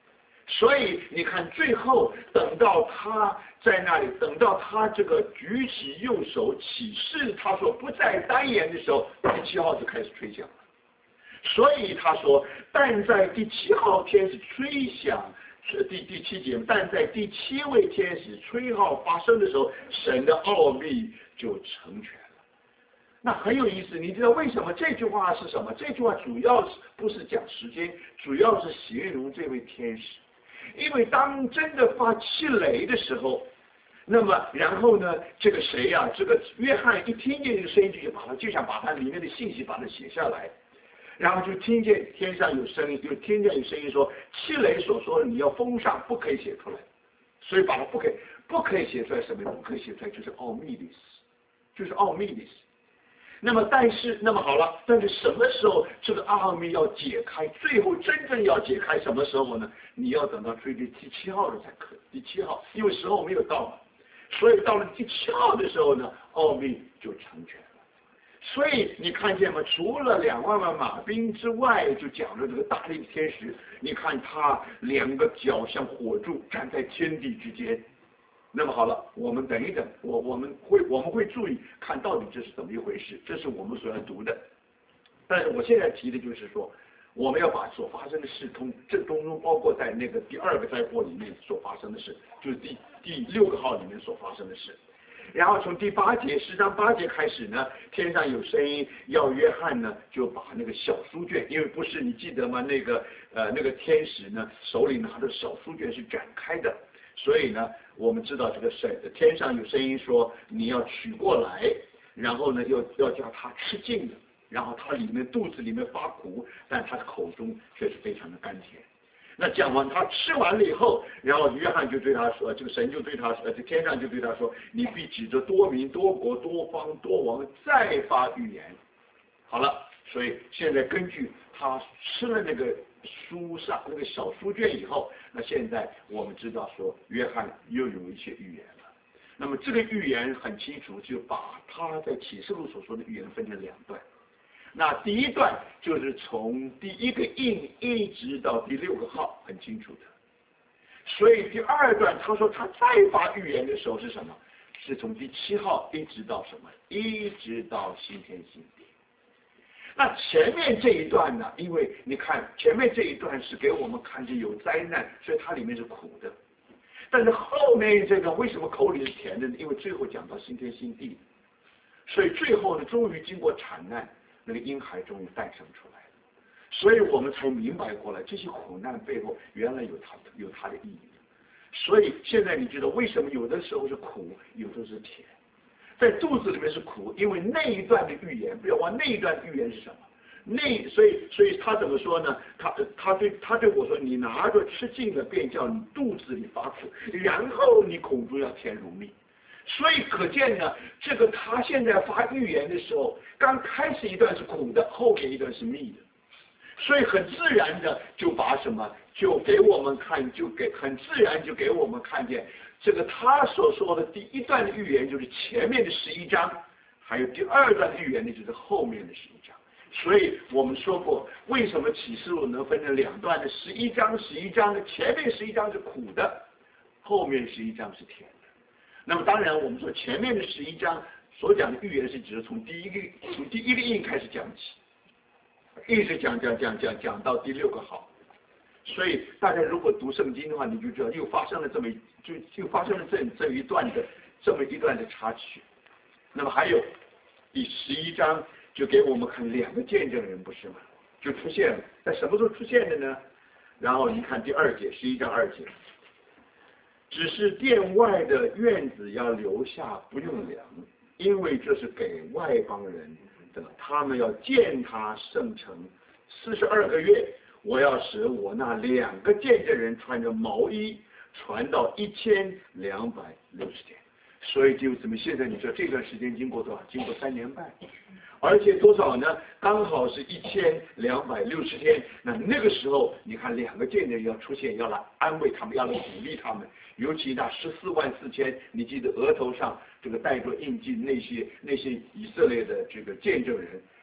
所以你看，最后等到他在那里，等到他这个举起右手起誓，他说不再单言的时候，第七号就开始吹响了。所以他说，但在第七号天使吹响，是第第七节，但在第七位天使吹号发生的时候，神的奥秘就成全了。那很有意思，你知道为什么这句话是什么？这句话主要是不是讲时间，主要是形容这位天使。因为当真的发气雷的时候，那么然后呢，这个谁呀、啊？这个约翰一听见这个声音，就把它就想把它里面的信息把它写下来，然后就听见天上有声音，就听见有声音说，气雷所说的你要封上，不可以写出来，所以把它不可以不可以写出来，什么不可以写出来，就是奥秘的意思，就是奥秘的意思。那么，但是，那么好了，但是什么时候这个奥秘要解开？最后真正要解开什么时候呢？你要等到追到第七号的才可以。第七号，因为时候没有到嘛，所以到了第七号的时候呢，奥秘就成全了。所以你看见吗？除了两万万马兵之外，就讲了这个大力天使。你看他两个脚像火柱站在天地之间。那么好了，我们等一等，我我们会我们会注意看到底这是怎么一回事，这是我们所要读的。但是我现在提的就是说，我们要把所发生的事通，这当中包括在那个第二个灾祸里面所发生的事，就是第第六个号里面所发生的事。然后从第八节十章八节开始呢，天上有声音要约翰呢就把那个小书卷，因为不是你记得吗？那个呃那个天使呢手里拿着小书卷是展开的。所以呢，我们知道这个神天上有声音说你要取过来，然后呢要要叫他吃尽的，然后他里面肚子里面发苦，但他的口中却是非常的甘甜。那讲完他吃完了以后，然后约翰就对他说，这个神就对他说，这天上就对他说，你必指着多民多国多方多王再发预言。好了，所以现在根据他吃了那个书上那个小书卷以后，那现在我们知道说约翰又有一些预言了。那么这个预言很清楚，就把他在启示录所说的预言分成两段。那第一段就是从第一个印一直到第六个号，很清楚的。所以第二段他说他再发预言的时候是什么？是从第七号一直到什么？一直到新天新地。那前面这一段呢？因为你看前面这一段是给我们看见有灾难，所以它里面是苦的。但是后面这个为什么口里是甜的呢？因为最后讲到新天新地，所以最后呢，终于经过惨难，那个婴孩终于诞生出来了。所以我们才明白过来，这些苦难背后原来有它有它的意义。所以现在你知道为什么有的时候是苦，有的是甜。在肚子里面是苦，因为那一段的预言，不要忘那一段预言是什么？那所以所以他怎么说呢？他他对他对我说：“你拿着吃尽了，便叫你肚子里发苦，然后你口中要甜如蜜。”所以可见呢，这个他现在发预言的时候，刚开始一段是苦的，后面一段是蜜的，所以很自然的就把什么就给我们看，就给很自然就给我们看见。这个他所说的第一段的预言就是前面的十一章，还有第二段的预言呢就是后面的十一章。所以我们说过，为什么启示录能分成两段的？十一章十一章的前面十一章是苦的，后面十一章是甜的。那么当然我们说前面的十一章所讲的预言是指的从第一个从第一个印开始讲起，一直讲讲讲讲讲到第六个号。所以大家如果读圣经的话，你就知道又发生了这么就就发生了这这一段的这么一段的插曲。那么还有第十一章就给我们看两个见证人，不是吗？就出现了，在什么时候出现的呢？然后你看第二节，十一章二节，只是殿外的院子要留下，不用量，因为这是给外邦人的，他们要见他圣城四十二个月。我要使我那两个见证人穿着毛衣传到一千两百六十天，所以就怎么现在你说这段时间经过多少？经过三年半，而且多少呢？刚好是一千两百六十天。那那个时候，你看两个见证人要出现，要来安慰他们，要来鼓励他们。尤其那十四万四千，你记得额头上这个带着印记那些那些以色列的这个见证人，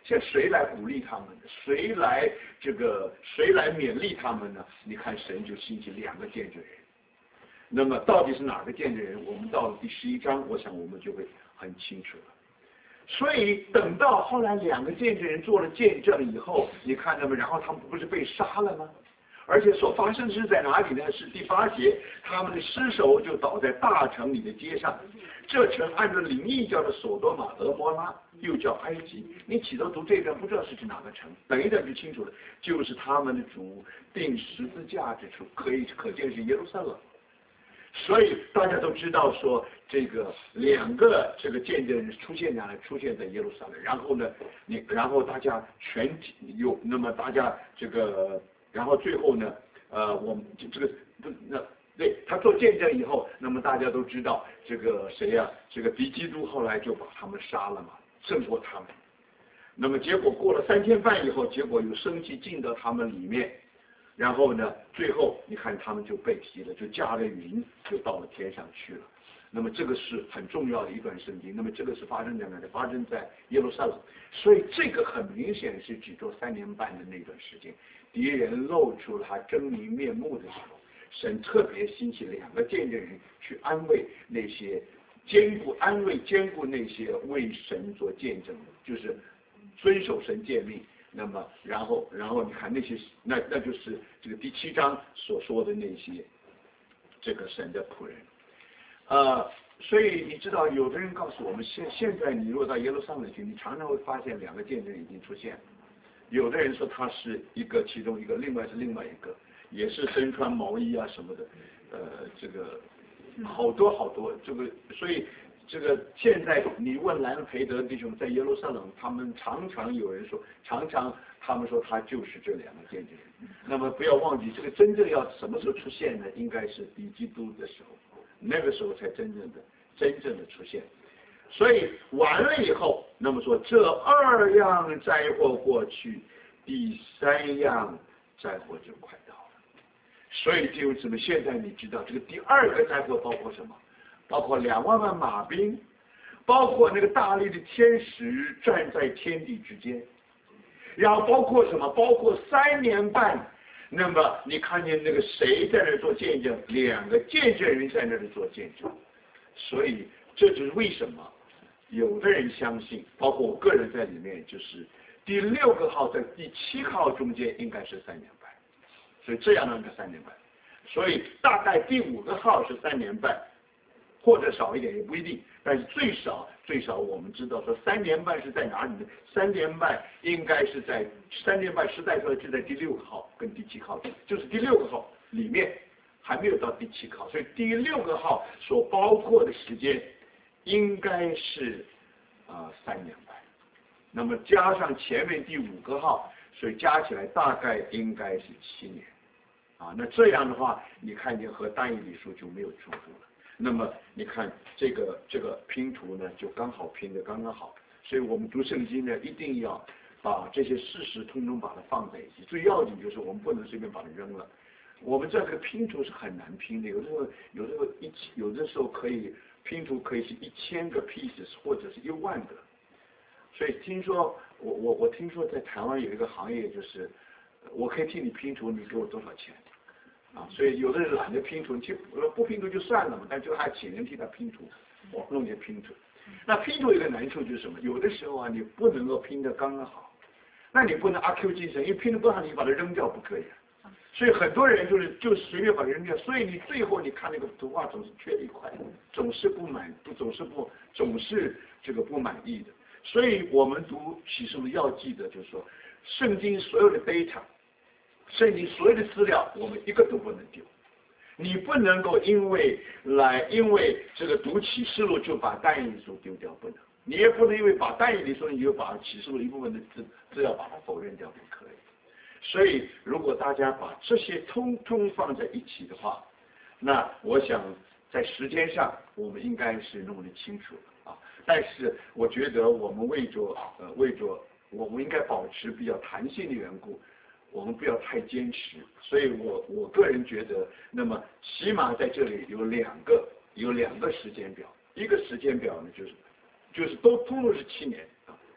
现在谁来鼓励他们呢？谁来这个谁来勉励他们呢？你看神就兴起两个见证人。那么到底是哪个见证人？我们到了第十一章，我想我们就会很清楚了。所以等到后来两个见证人做了见证以后，你看那么，然后他们不是被杀了吗？而且所发生的是在哪里呢？是第八节，他们的尸首就倒在大城里的街上。这城按照灵异叫做索多玛、俄摩拉，又叫埃及。你起头读这段，不知道是指哪个城，等一等就清楚了，就是他们的主钉十字架之处，可以可见是耶路撒冷。所以大家都知道说，这个两个这个见证人出现在哪里？出现在耶路撒冷。然后呢，你然后大家全体有，那么大家这个。然后最后呢，呃，我们这个不那对他做见证以后，那么大家都知道这个谁呀、啊？这个敌基督后来就把他们杀了嘛，胜过他们。那么结果过了三天半以后，结果有生气进到他们里面，然后呢，最后你看他们就被提了，就驾了云，就到了天上去了。那么这个是很重要的一段圣经。那么这个是发生在哪里？发生在耶路撒冷。所以这个很明显是指着三年半的那段时间。敌人露出了他狰狞面目的时候，神特别兴起两个见证人去安慰那些坚固、安慰、坚固那些为神做见证的，就是遵守神诫命。那么，然后，然后你看那些，那那就是这个第七章所说的那些这个神的仆人。呃，所以你知道，有的人告诉我们，现现在你如果到耶路撒冷去，你常常会发现两个见证人已经出现了。有的人说他是一个，其中一个，另外是另外一个，也是身穿毛衣啊什么的，呃，这个好多好多，这个所以这个现在你问兰培德弟兄在耶路撒冷，他们常常有人说，常常他们说他就是这两个见证人。那么不要忘记，这个真正要什么时候出现呢？应该是敌基督的时候，那个时候才真正的真正的出现。所以完了以后，那么说这二样灾祸过去，第三样灾祸就快到了。所以弟兄姊妹，现在你知道这个第二个灾祸包括什么？包括两万万马兵，包括那个大力的天使站在天地之间，然后包括什么？包括三年半。那么你看见那个谁在那做见证？两个见证人在那里做见证。所以这就是为什么有的人相信，包括我个人在里面，就是第六个号在第七号中间应该是三年半，所以这样的一个三年半，所以大概第五个号是三年半，或者少一点也不一定，但是最少最少我们知道说三年半是在哪里呢？三年半应该是在三年半时代说就在第六个号跟第七号，就是第六个号里面还没有到第七个号，所以第六个号所包括的时间应该是啊、呃、三年半，那么加上前面第五个号，所以加起来大概应该是七年啊。那这样的话，你看见和单一理数就没有冲突了。那么你看这个这个拼图呢，就刚好拼的刚刚好。所以我们读圣经呢，一定要把这些事实通通把它放在一起。最要紧就是我们不能随便把它扔了。我们这个拼图是很难拼的，有的时候有的时候一有的时候可以拼图可以是一千个 pieces 或者是一万个。所以听说我我我听说在台湾有一个行业，就是我可以替你拼图，你给我多少钱？啊，所以有的人懒得拼图，其实不拼图就算了嘛，但就还请人替他拼图，我弄点拼图。那拼图有个难处就是什么？有的时候啊，你不能够拼得刚刚好，那你不能阿 Q 精神，因为拼得不好你把它扔掉不可以。所以很多人就是就随便把它扔掉，所以你最后你看那个图画总是缺一块，总是不满，不总是不总是这个不满意的。所以我们读启示录要记得，就是说圣经所有的 data， 圣经所有的资料，我们一个都不能丢。你不能够因为来因为这个读启示录就把但以理书丢掉，不能。你也不能因为把但以理书你就把启示录一部分的资资料把它否认掉，不可以。所以如果大家把这些通通放在一起的话，那我想在时间上我们应该是弄得清楚啊。但是我觉得我们为着呃为着我们应该保持比较弹性的缘故，我们不要太坚持。所以我我个人觉得，那么起码在这里有两个有两个时间表，一个时间表呢就是就是都通通是七年啊，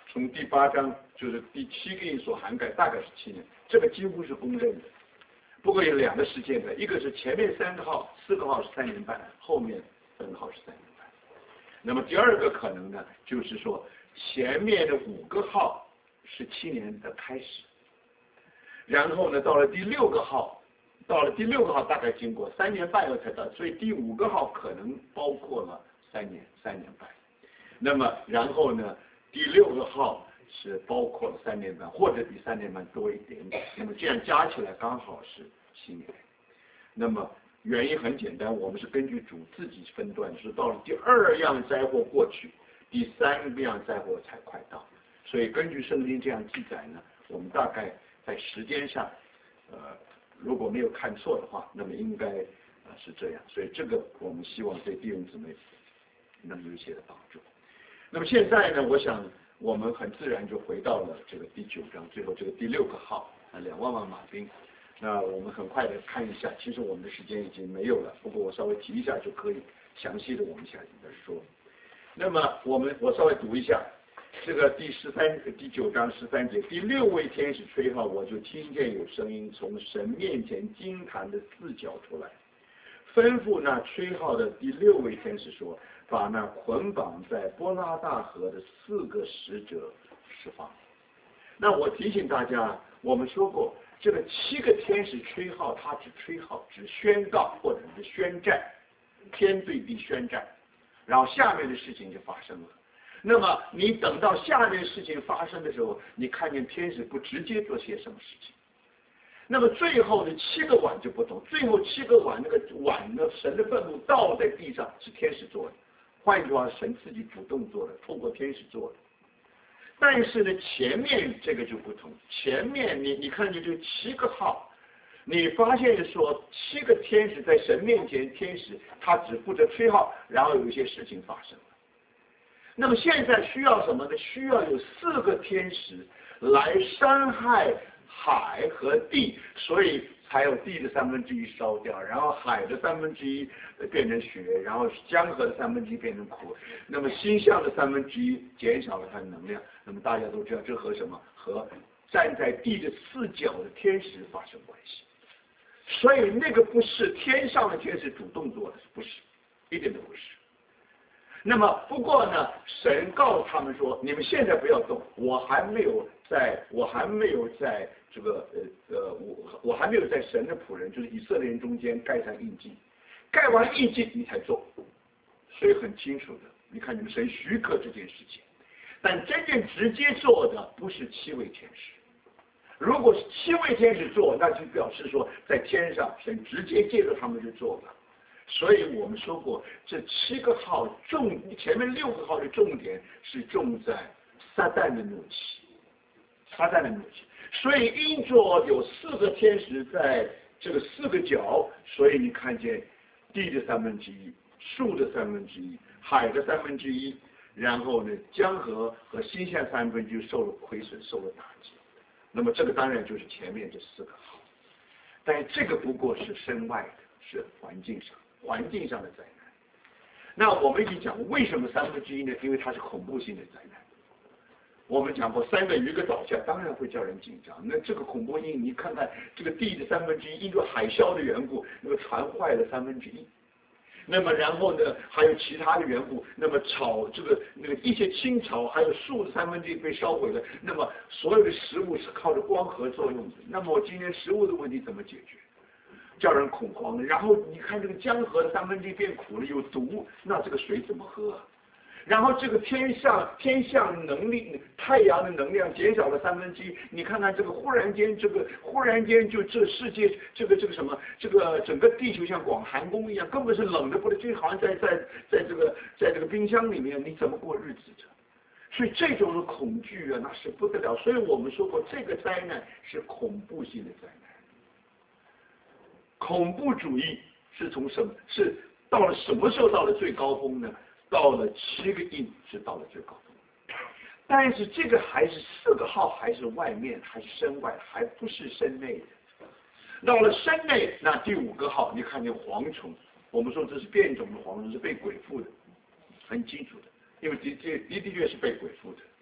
从第八章就是第七个印所涵盖，大概是七年，这个几乎是公认的。不过有两个时间的，一个是前面三个号、四个号是三年半，后面三个号是三年半。那么第二个可能呢，就是说前面的五个号是七年的开始，然后呢到了第六个号，到了第六个号大概经过三年半后才到，所以第五个号可能包括了三年、三年半。那么然后呢，第六个号是包括了三年半，或者比三年半多一点点。那么这样加起来刚好是七年。那么原因很简单，我们是根据主自己分段，是到了第二样灾祸过去，第三样灾祸才快到。所以根据圣经这样记载呢，我们大概在时间上，呃，如果没有看错的话，那么应该呃是这样。所以这个我们希望对弟兄姊妹能有一些的帮助。那么现在呢，我想我们很自然就回到了这个第九章，最后这个第六个号啊，两万万马兵。那我们很快的看一下，其实我们的时间已经没有了，不过我稍微提一下就可以，详细的我们下一再说。那么我们我稍微读一下这个第十三第九章十三节，第六位天使吹号，我就听见有声音从神面前金坛的四角出来，吩咐那吹号的第六位天使说，把那捆绑在波拉大河的四个使者释放。那我提醒大家，我们说过，这个七个天使吹号，他只吹号，只宣告或者是宣战，天对地宣战，然后下面的事情就发生了。那么你等到下面事情发生的时候，你看见天使不直接做些什么事情。那么最后的七个碗就不同，最后七个碗那个碗呢，神的愤怒倒在地上是天使做的，换句话，神自己主动做的，透过天使做的。但是呢，前面这个就不同，前面你你看见这七个号，你发现说七个天使在神面前，天使他只负责吹号，然后有一些事情发生了。那么现在需要什么呢？需要有四个天使来伤害海和地，所以才有地的三分之一烧掉，然后海的三分之一变成血，然后江河的三分之一变成苦，那么星象的三分之一减少了它的能量。那么大家都知道，这和什么？和站在地的四角的天使发生关系。所以那个不是天上的天使主动做的，不是，一点都不是。那么不过呢，神告诉他们说，你们现在不要动，我还没有在，我还没有在这个呃呃，我我还没有在神的仆人，就是以色列人中间盖上印记，盖完印记你才做。所以很清楚的，你看你们神许可这件事情，但真正直接做的不是七位天使。如果是七位天使做，那就表示说在天上神直接借着他们就做了。所以我们说过，这七个号重，前面六个号的重点是重在撒旦的怒气，撒旦的怒气。所以因着有四个天使在这个四个角，所以你看见地的三分之一，树的三分之一，海的三分之一，然后呢，江河和西线三分之一受了亏损，受了打击。那么这个当然就是前面这四个号，但这个不过是身外的，是环境上。环境上的灾难，那我们已经讲过，为什么三分之一呢？因为它是恐怖性的灾难。我们讲过，三个鱼个倒下，当然会叫人紧张。那这个恐怖性，你看看这个地的三分之一，因为海啸的缘故，那个船坏了三分之一。那么然后呢，还有其他的缘故，那么草这个那个一些青草，还有树的三分之一被烧毁了。那么所有的食物是靠着光合作用的。那么我今天食物的问题怎么解决？叫人恐慌的。然后你看这个江河的三分之一变苦了，有毒，那这个水怎么喝啊？然后这个天上天象能力，太阳的能量减少了三分之一，你看看这个忽然间这个忽然间就这世界这个这个什么这个整个地球像广寒宫一样，根本是冷的不得，就好像在在在这个在这个冰箱里面，你怎么过日子的？所以这种的恐惧啊，那是不得了。所以我们说过，这个灾难是恐怖性的灾难。恐怖主义是从什么？是到了什么时候到了最高峰呢？到了七个印是到了最高峰。但是这个还是四个号，还是外面，还是身外，还不是身内的。到了身内，那第五个号，你看见蝗虫，我们说这是变种的蝗虫，是被鬼附的，很清楚的，因为的的的的确是被鬼附的。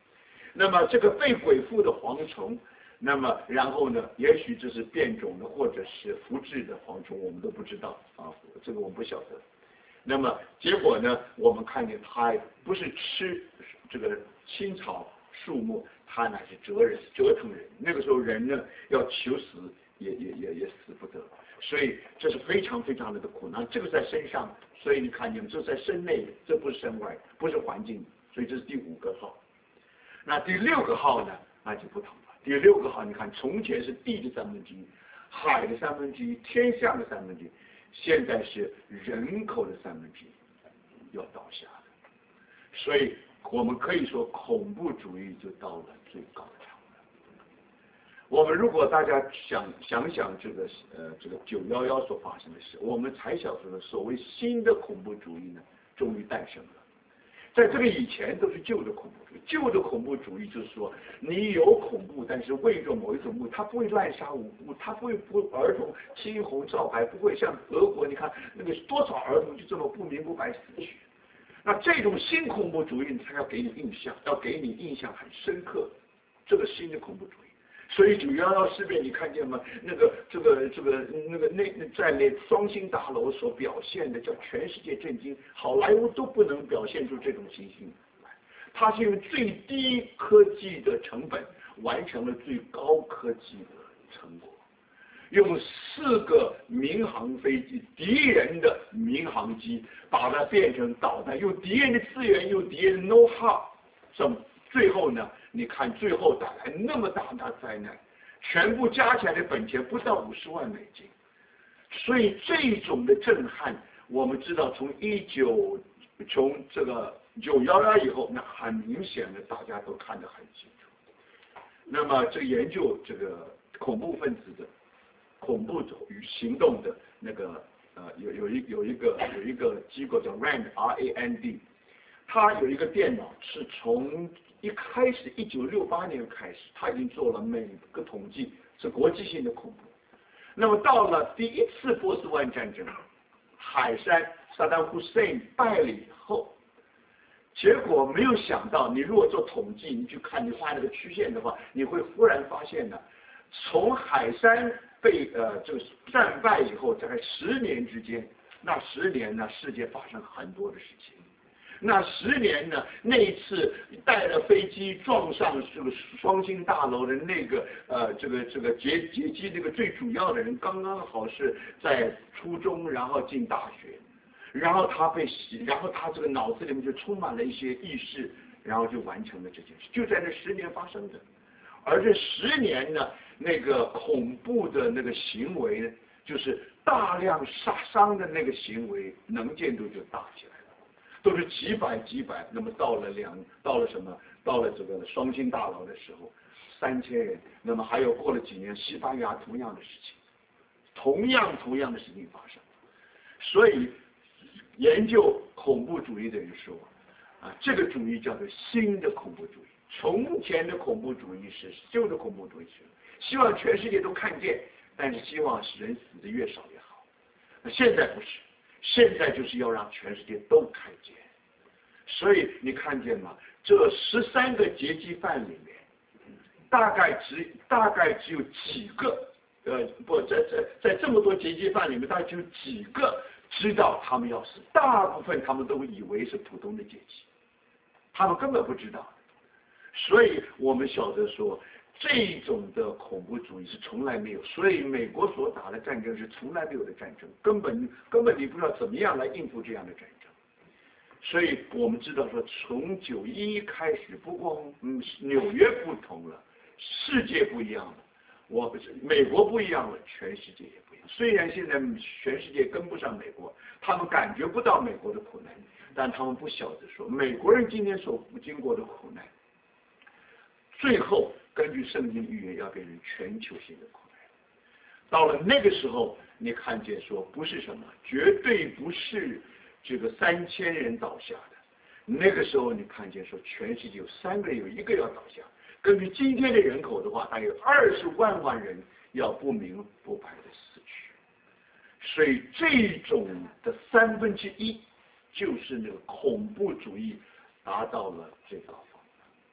那么这个被鬼附的蝗虫，那么然后呢，也许这是变种的或者是复制的蝗虫，我们都不知道啊，这个我们不晓得。那么结果呢，我们看见它不是吃这个青草树木，它乃是折人折腾人。那个时候人呢要求死也也也也死不得，所以这是非常非常的苦难。这个在身上，所以你看见这是在身内，这不是身外，不是环境，所以这是第五个号。那第六个号呢，那就不同了。第六个号，你看从前是地的三分之一，海的三分之一，天象的三分之一。现在是人口的三分之一要倒下的，所以我们可以说恐怖主义就到了最高潮了。我们如果大家想想想这个呃这个九幺幺所发生的事，我们才晓得所谓新的恐怖主义呢，终于诞生了。在这个以前都是旧的恐怖主义，旧的恐怖主义就是说，你有恐怖，但是为着某一种目的，他不会滥杀无辜，他不会不儿童青红皂白，不会像俄国，你看那个多少儿童就这么不明不白死去。那这种新恐怖主义，他要给你印象，要给你印象很深刻，这个新的恐怖主义。所以九幺幺事变你看见吗？那个这个这个那个那在那双星大楼所表现的，叫全世界震惊，好莱坞都不能表现出这种情形来。它是用最低科技的成本完成了最高科技的成果，用四个民航飞机，敌人的民航机，把它变成导弹，用敌人的资源，用敌人的 know how， 这么最后呢？你看，最后带来那么大的灾难，全部加起来的本钱不到五十万美金，所以这种的震撼，我们知道从一九从这个九幺幺以后，那很明显的大家都看得很清楚。那么这个研究这个恐怖分子的恐怖与行动的那个呃有有一有一个有一个机构叫 RAND R A N D， 它有一个电脑是从一开始，一九六八年开始，他已经做了每个统计，是国际性的恐怖。那么到了第一次波斯湾战争，海山萨达姆·胡塞因败了以后，结果没有想到，你如果做统计，你去看你画那个曲线的话，你会忽然发现呢，从海山被呃这个战败以后，大概十年之间，那十年呢，世界发生很多的事情。那十年呢？那一次带了飞机撞上这个双星大楼的那个呃，这个这个劫劫机这个最主要的人，刚刚好是在初中，然后进大学，然后他被洗，然后他这个脑子里面就充满了一些意识，然后就完成了这件事，就在那十年发生的。而这十年呢，那个恐怖的那个行为呢，就是大量杀伤的那个行为，能见度就大起来。都是几百几百，那么到了两，到了什么？到了这个双星大楼的时候，三千人。那么还有过了几年，西班牙同样的事情，同样同样的事情发生。所以研究恐怖主义的人说，啊，这个主义叫做新的恐怖主义。从前的恐怖主义是旧的恐怖主义是希望全世界都看见，但是希望人死的越少越好。那现在不是。现在就是要让全世界都看见，所以你看见吗？这十三个劫机犯里面，大概只大概只有几个，呃，不，在在在这么多劫机犯里面，大概只有几个知道他们要死，大部分他们都以为是普通的劫机，他们根本不知道。所以我们晓得说，这种的恐怖主义是从来没有，所以美国所打的战争是从来没有的战争，根本根本你不知道怎么样来应付这样的战争。所以我们知道说，从九一一开始，不光嗯纽约不同了，世界不一样了，我美国不一样了，全世界也不一样。虽然现在全世界跟不上美国，他们感觉不到美国的苦难，但他们不晓得说，美国人今天所经过的苦难，最后根据圣经预言要变成全球性的苦难。到了那个时候，你看见说不是什么，绝对不是这个三千人倒下的。那个时候你看见说全世界有三个人有一个要倒下。根据今天的人口的话，大概有二十万万人要不明不白的死去。所以这种的三分之一就是那个恐怖主义达到了最高峰。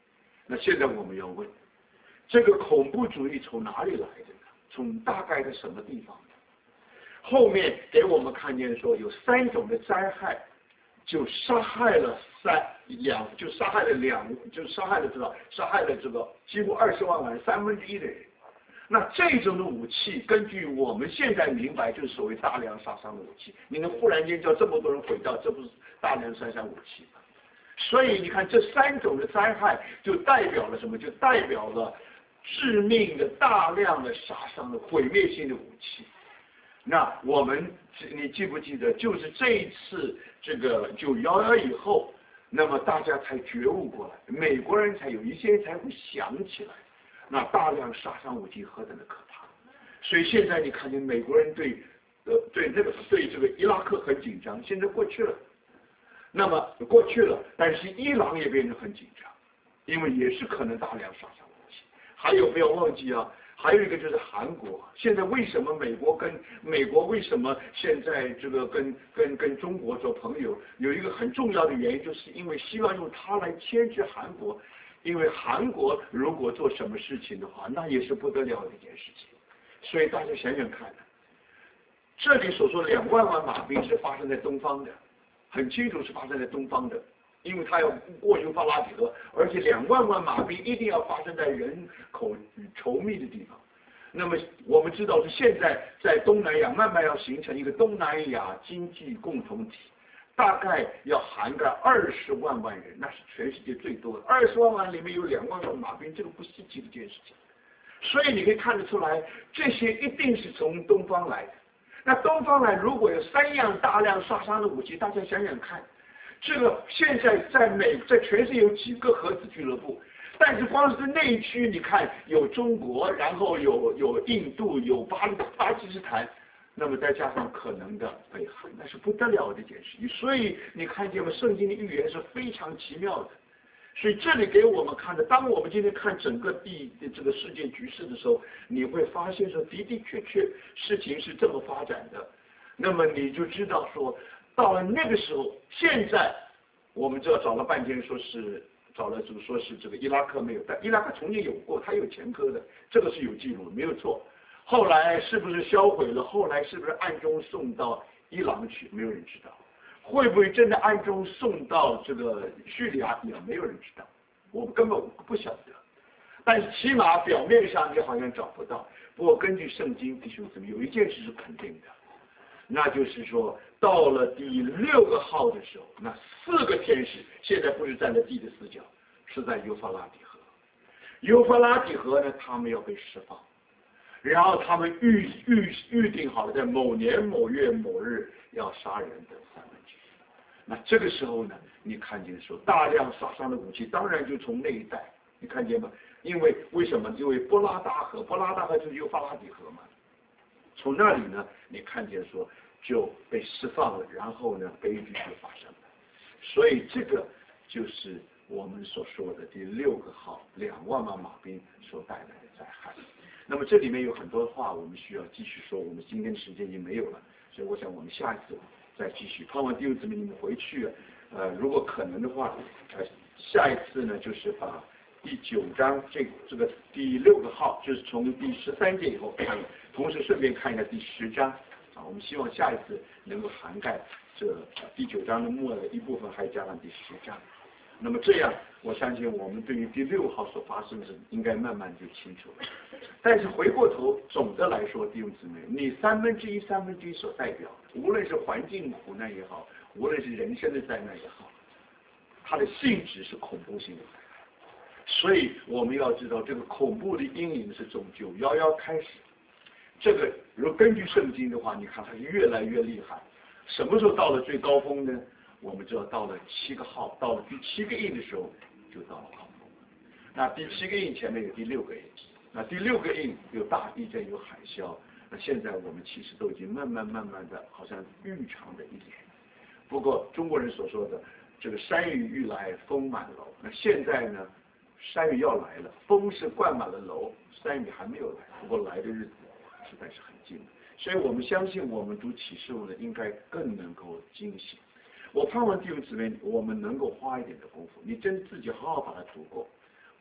那现在我们要问，这个恐怖主义从哪里来的呢？从大概的什么地方呢？后面给我们看见说有三种的灾害，就杀害了三两，就杀害了两，就杀害了这个，杀害了这个几乎二十万人，三分之一的人。那这种的武器，根据我们现在明白，就是所谓大量杀伤的武器。你能忽然间叫这么多人毁掉，这不是大量杀伤武器吗？所以你看，这三种的灾害就代表了什么？就代表了致命的、大量的杀伤的、毁灭性的武器。那我们，你记不记得，就是这一次这个九幺幺以后，那么大家才觉悟过来，美国人才有一些才会想起来，那大量杀伤武器何等的可怕。所以现在你看见美国人对，呃，对那个对这个伊拉克很紧张，现在过去了，那么过去了，但是伊朗也变得很紧张，因为也是可能大量杀伤武器。还有不要忘记啊。还有一个就是韩国，现在为什么美国跟美国为什么现在这个跟跟跟中国做朋友？有一个很重要的原因，就是因为希望用它来牵制韩国，因为韩国如果做什么事情的话，那也是不得了的一件事情。所以大家想想看，这里所说两万万马兵是发生在东方的，很清楚是发生在东方的。因为他要过幼发拉底河，而且两万万马兵一定要发生在人口稠密的地方。那么我们知道是现在在东南亚慢慢要形成一个东南亚经济共同体，大概要涵盖二十万万人，那是全世界最多的。二十万万里面有两万万马兵，这个不稀奇的一件事情。所以你可以看得出来，这些一定是从东方来的。那东方来如果有三样大量杀伤的武器，大家想想看。这个现在在美，在全世界有几个核子俱乐部，但是光是内区，你看有中国，然后有有印度，有巴巴基斯坦，那么再加上可能的北韩，那是不得了的一件事情。所以你看见吗？圣经的预言是非常奇妙的。所以这里给我们看的，当我们今天看整个地这个世界局势的时候，你会发现说的的确确事情是这么发展的，那么你就知道说。到了那个时候，现在我们知道找了半天，说是找了就说是这个伊拉克没有，但伊拉克曾经有过，它有前科的，这个是有记录，没有错。后来是不是销毁了？后来是不是暗中送到伊朗去？没有人知道。会不会真的暗中送到这个叙利亚？也没有人知道，我们根本不晓得。但是起码表面上你好像找不到。不过根据圣经，弟兄姊妹，有一件事是肯定的。那就是说，到了第六个号的时候，那四个天使现在不是站在地的四角，是在幼发拉底河。幼发拉底河呢，他们要被释放，然后他们预预预定好了，在某年某月某日要杀人的三分之一。那这个时候呢，你看见说大量杀伤的武器，当然就从那一带，你看见吗？因为为什么？因为波拉达河，波拉达河就是幼发拉底河嘛。从那里呢，你看见说就被释放了，然后呢，悲剧就发生了。所以这个就是我们所说的第六个号两万万马兵所带来的灾害。那么这里面有很多话我们需要继续说，我们今天的时间已经没有了，所以我想我们下一次再继续。盼望弟兄姊妹你们回去，呃，如果可能的话，呃，下一次呢就是把第九章这这个第六个号，就是从第十三节以后看，同时顺便看一下第十章啊。我们希望下一次能够涵盖这第九章的末的一部分，还加上第十章。那么这样，我相信我们对于第六号所发生的事，应该慢慢就清楚了。但是回过头，总的来说，弟兄姊妹，你三分之一、三分之一所代表的，无论是环境苦难也好，无论是人生的灾难也好，它的性质是恐怖性的。所以我们要知道，这个恐怖的阴影是从九幺幺开始。这个如果根据圣经的话，你看它是越来越厉害。什么时候到了最高峰呢？我们知道到了七个号，到了第七个印的时候，就到了高峰。那第七个印前面有第六个印，那第六个印有大地震，有海啸。那现在我们其实都已经慢慢慢慢的，好像预尝的一点。不过中国人所说的这个山雨欲来风满楼，那现在呢？山雨要来了，风是灌满了楼，山雨还没有来，不过来的日子实在是很近。所以我们相信，我们读启示录呢，应该更能够惊醒。我盼望弟兄姊妹，我们能够花一点的功夫，你真自己好好把它读过，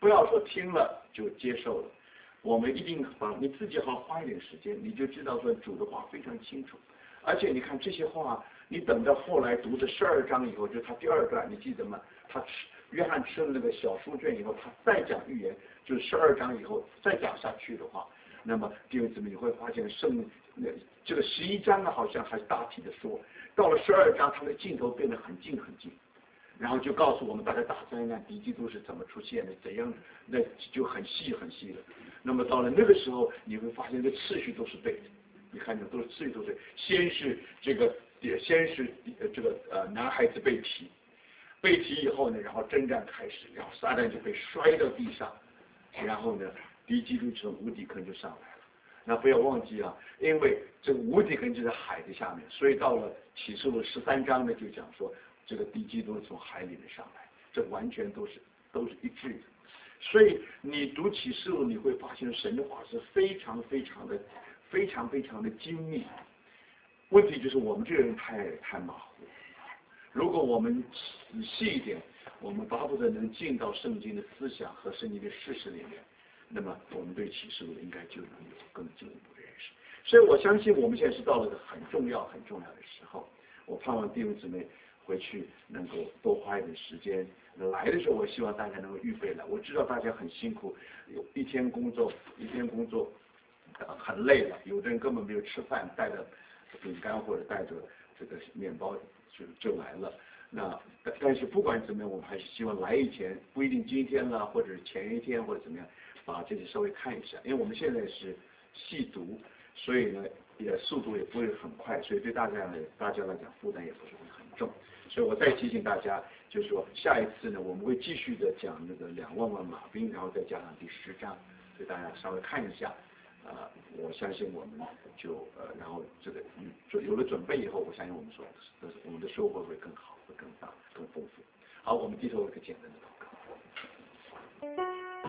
不要说听了就接受了，我们一定把你自己好花一点时间，你就知道说主的话非常清楚。而且你看这些话，你等到后来读的十二章以后，就他第二段，你记得吗？他吃约翰吃了那个小书卷以后，他再讲预言，就是十二章以后再讲下去的话，那么弟兄姊妹你会发现圣那这个十一章呢，好像还是大体的说，到了十二章，他的镜头变得很近很近。然后就告诉我们大家大灾难敌基督是怎么出现的，怎样，那就很细很细的。那么到了那个时候，你会发现这次序都是对的，你看见都是次序都是对。先是这个，先是这个呃男孩子被提，被提以后呢，然后征战开始，然后撒旦就被摔到地上，然后呢，敌基督从无底坑就上来了。那不要忘记啊，因为这个无底坑就在海的下面，所以到了启示录十三章呢，就讲说。这个敌基督从海里面上来，这完全都是都是一致的。所以你读启示录，你会发现神的话是非常非常的、非常非常的精密。问题就是我们这个人太太马虎。如果我们仔细一点，我们巴不得能进到圣经的思想和圣经的事实里面，那么我们对启示录应该就能有更进一步的认识。所以我相信我们现在是到了个很重要、很重要的时候。我盼望弟兄姊妹。回去能够多花一点时间，来的时候我希望大家能够预备来。我知道大家很辛苦，有一天工作一天工作，呃，很累了。有的人根本没有吃饭，带着饼干或者带着这个面包就就来了。那但是不管怎么样，我们还是希望来以前，不一定今天了，或者是前一天或者怎么样，把这些稍微看一下。因为我们现在是细读，所以呢也速度也不会很快，所以对大家来大家来讲负担也不是会很重。所以我再提醒大家，就是说下一次呢，我们会继续的讲那个两万万马兵，然后再加上第十章，所以大家稍微看一下。呃，我相信我们就呃，然后这个嗯，就有了准备以后，我相信我们说的我们的收获会更好，会更大，更丰富。好，我们低头有一个简单的祷告。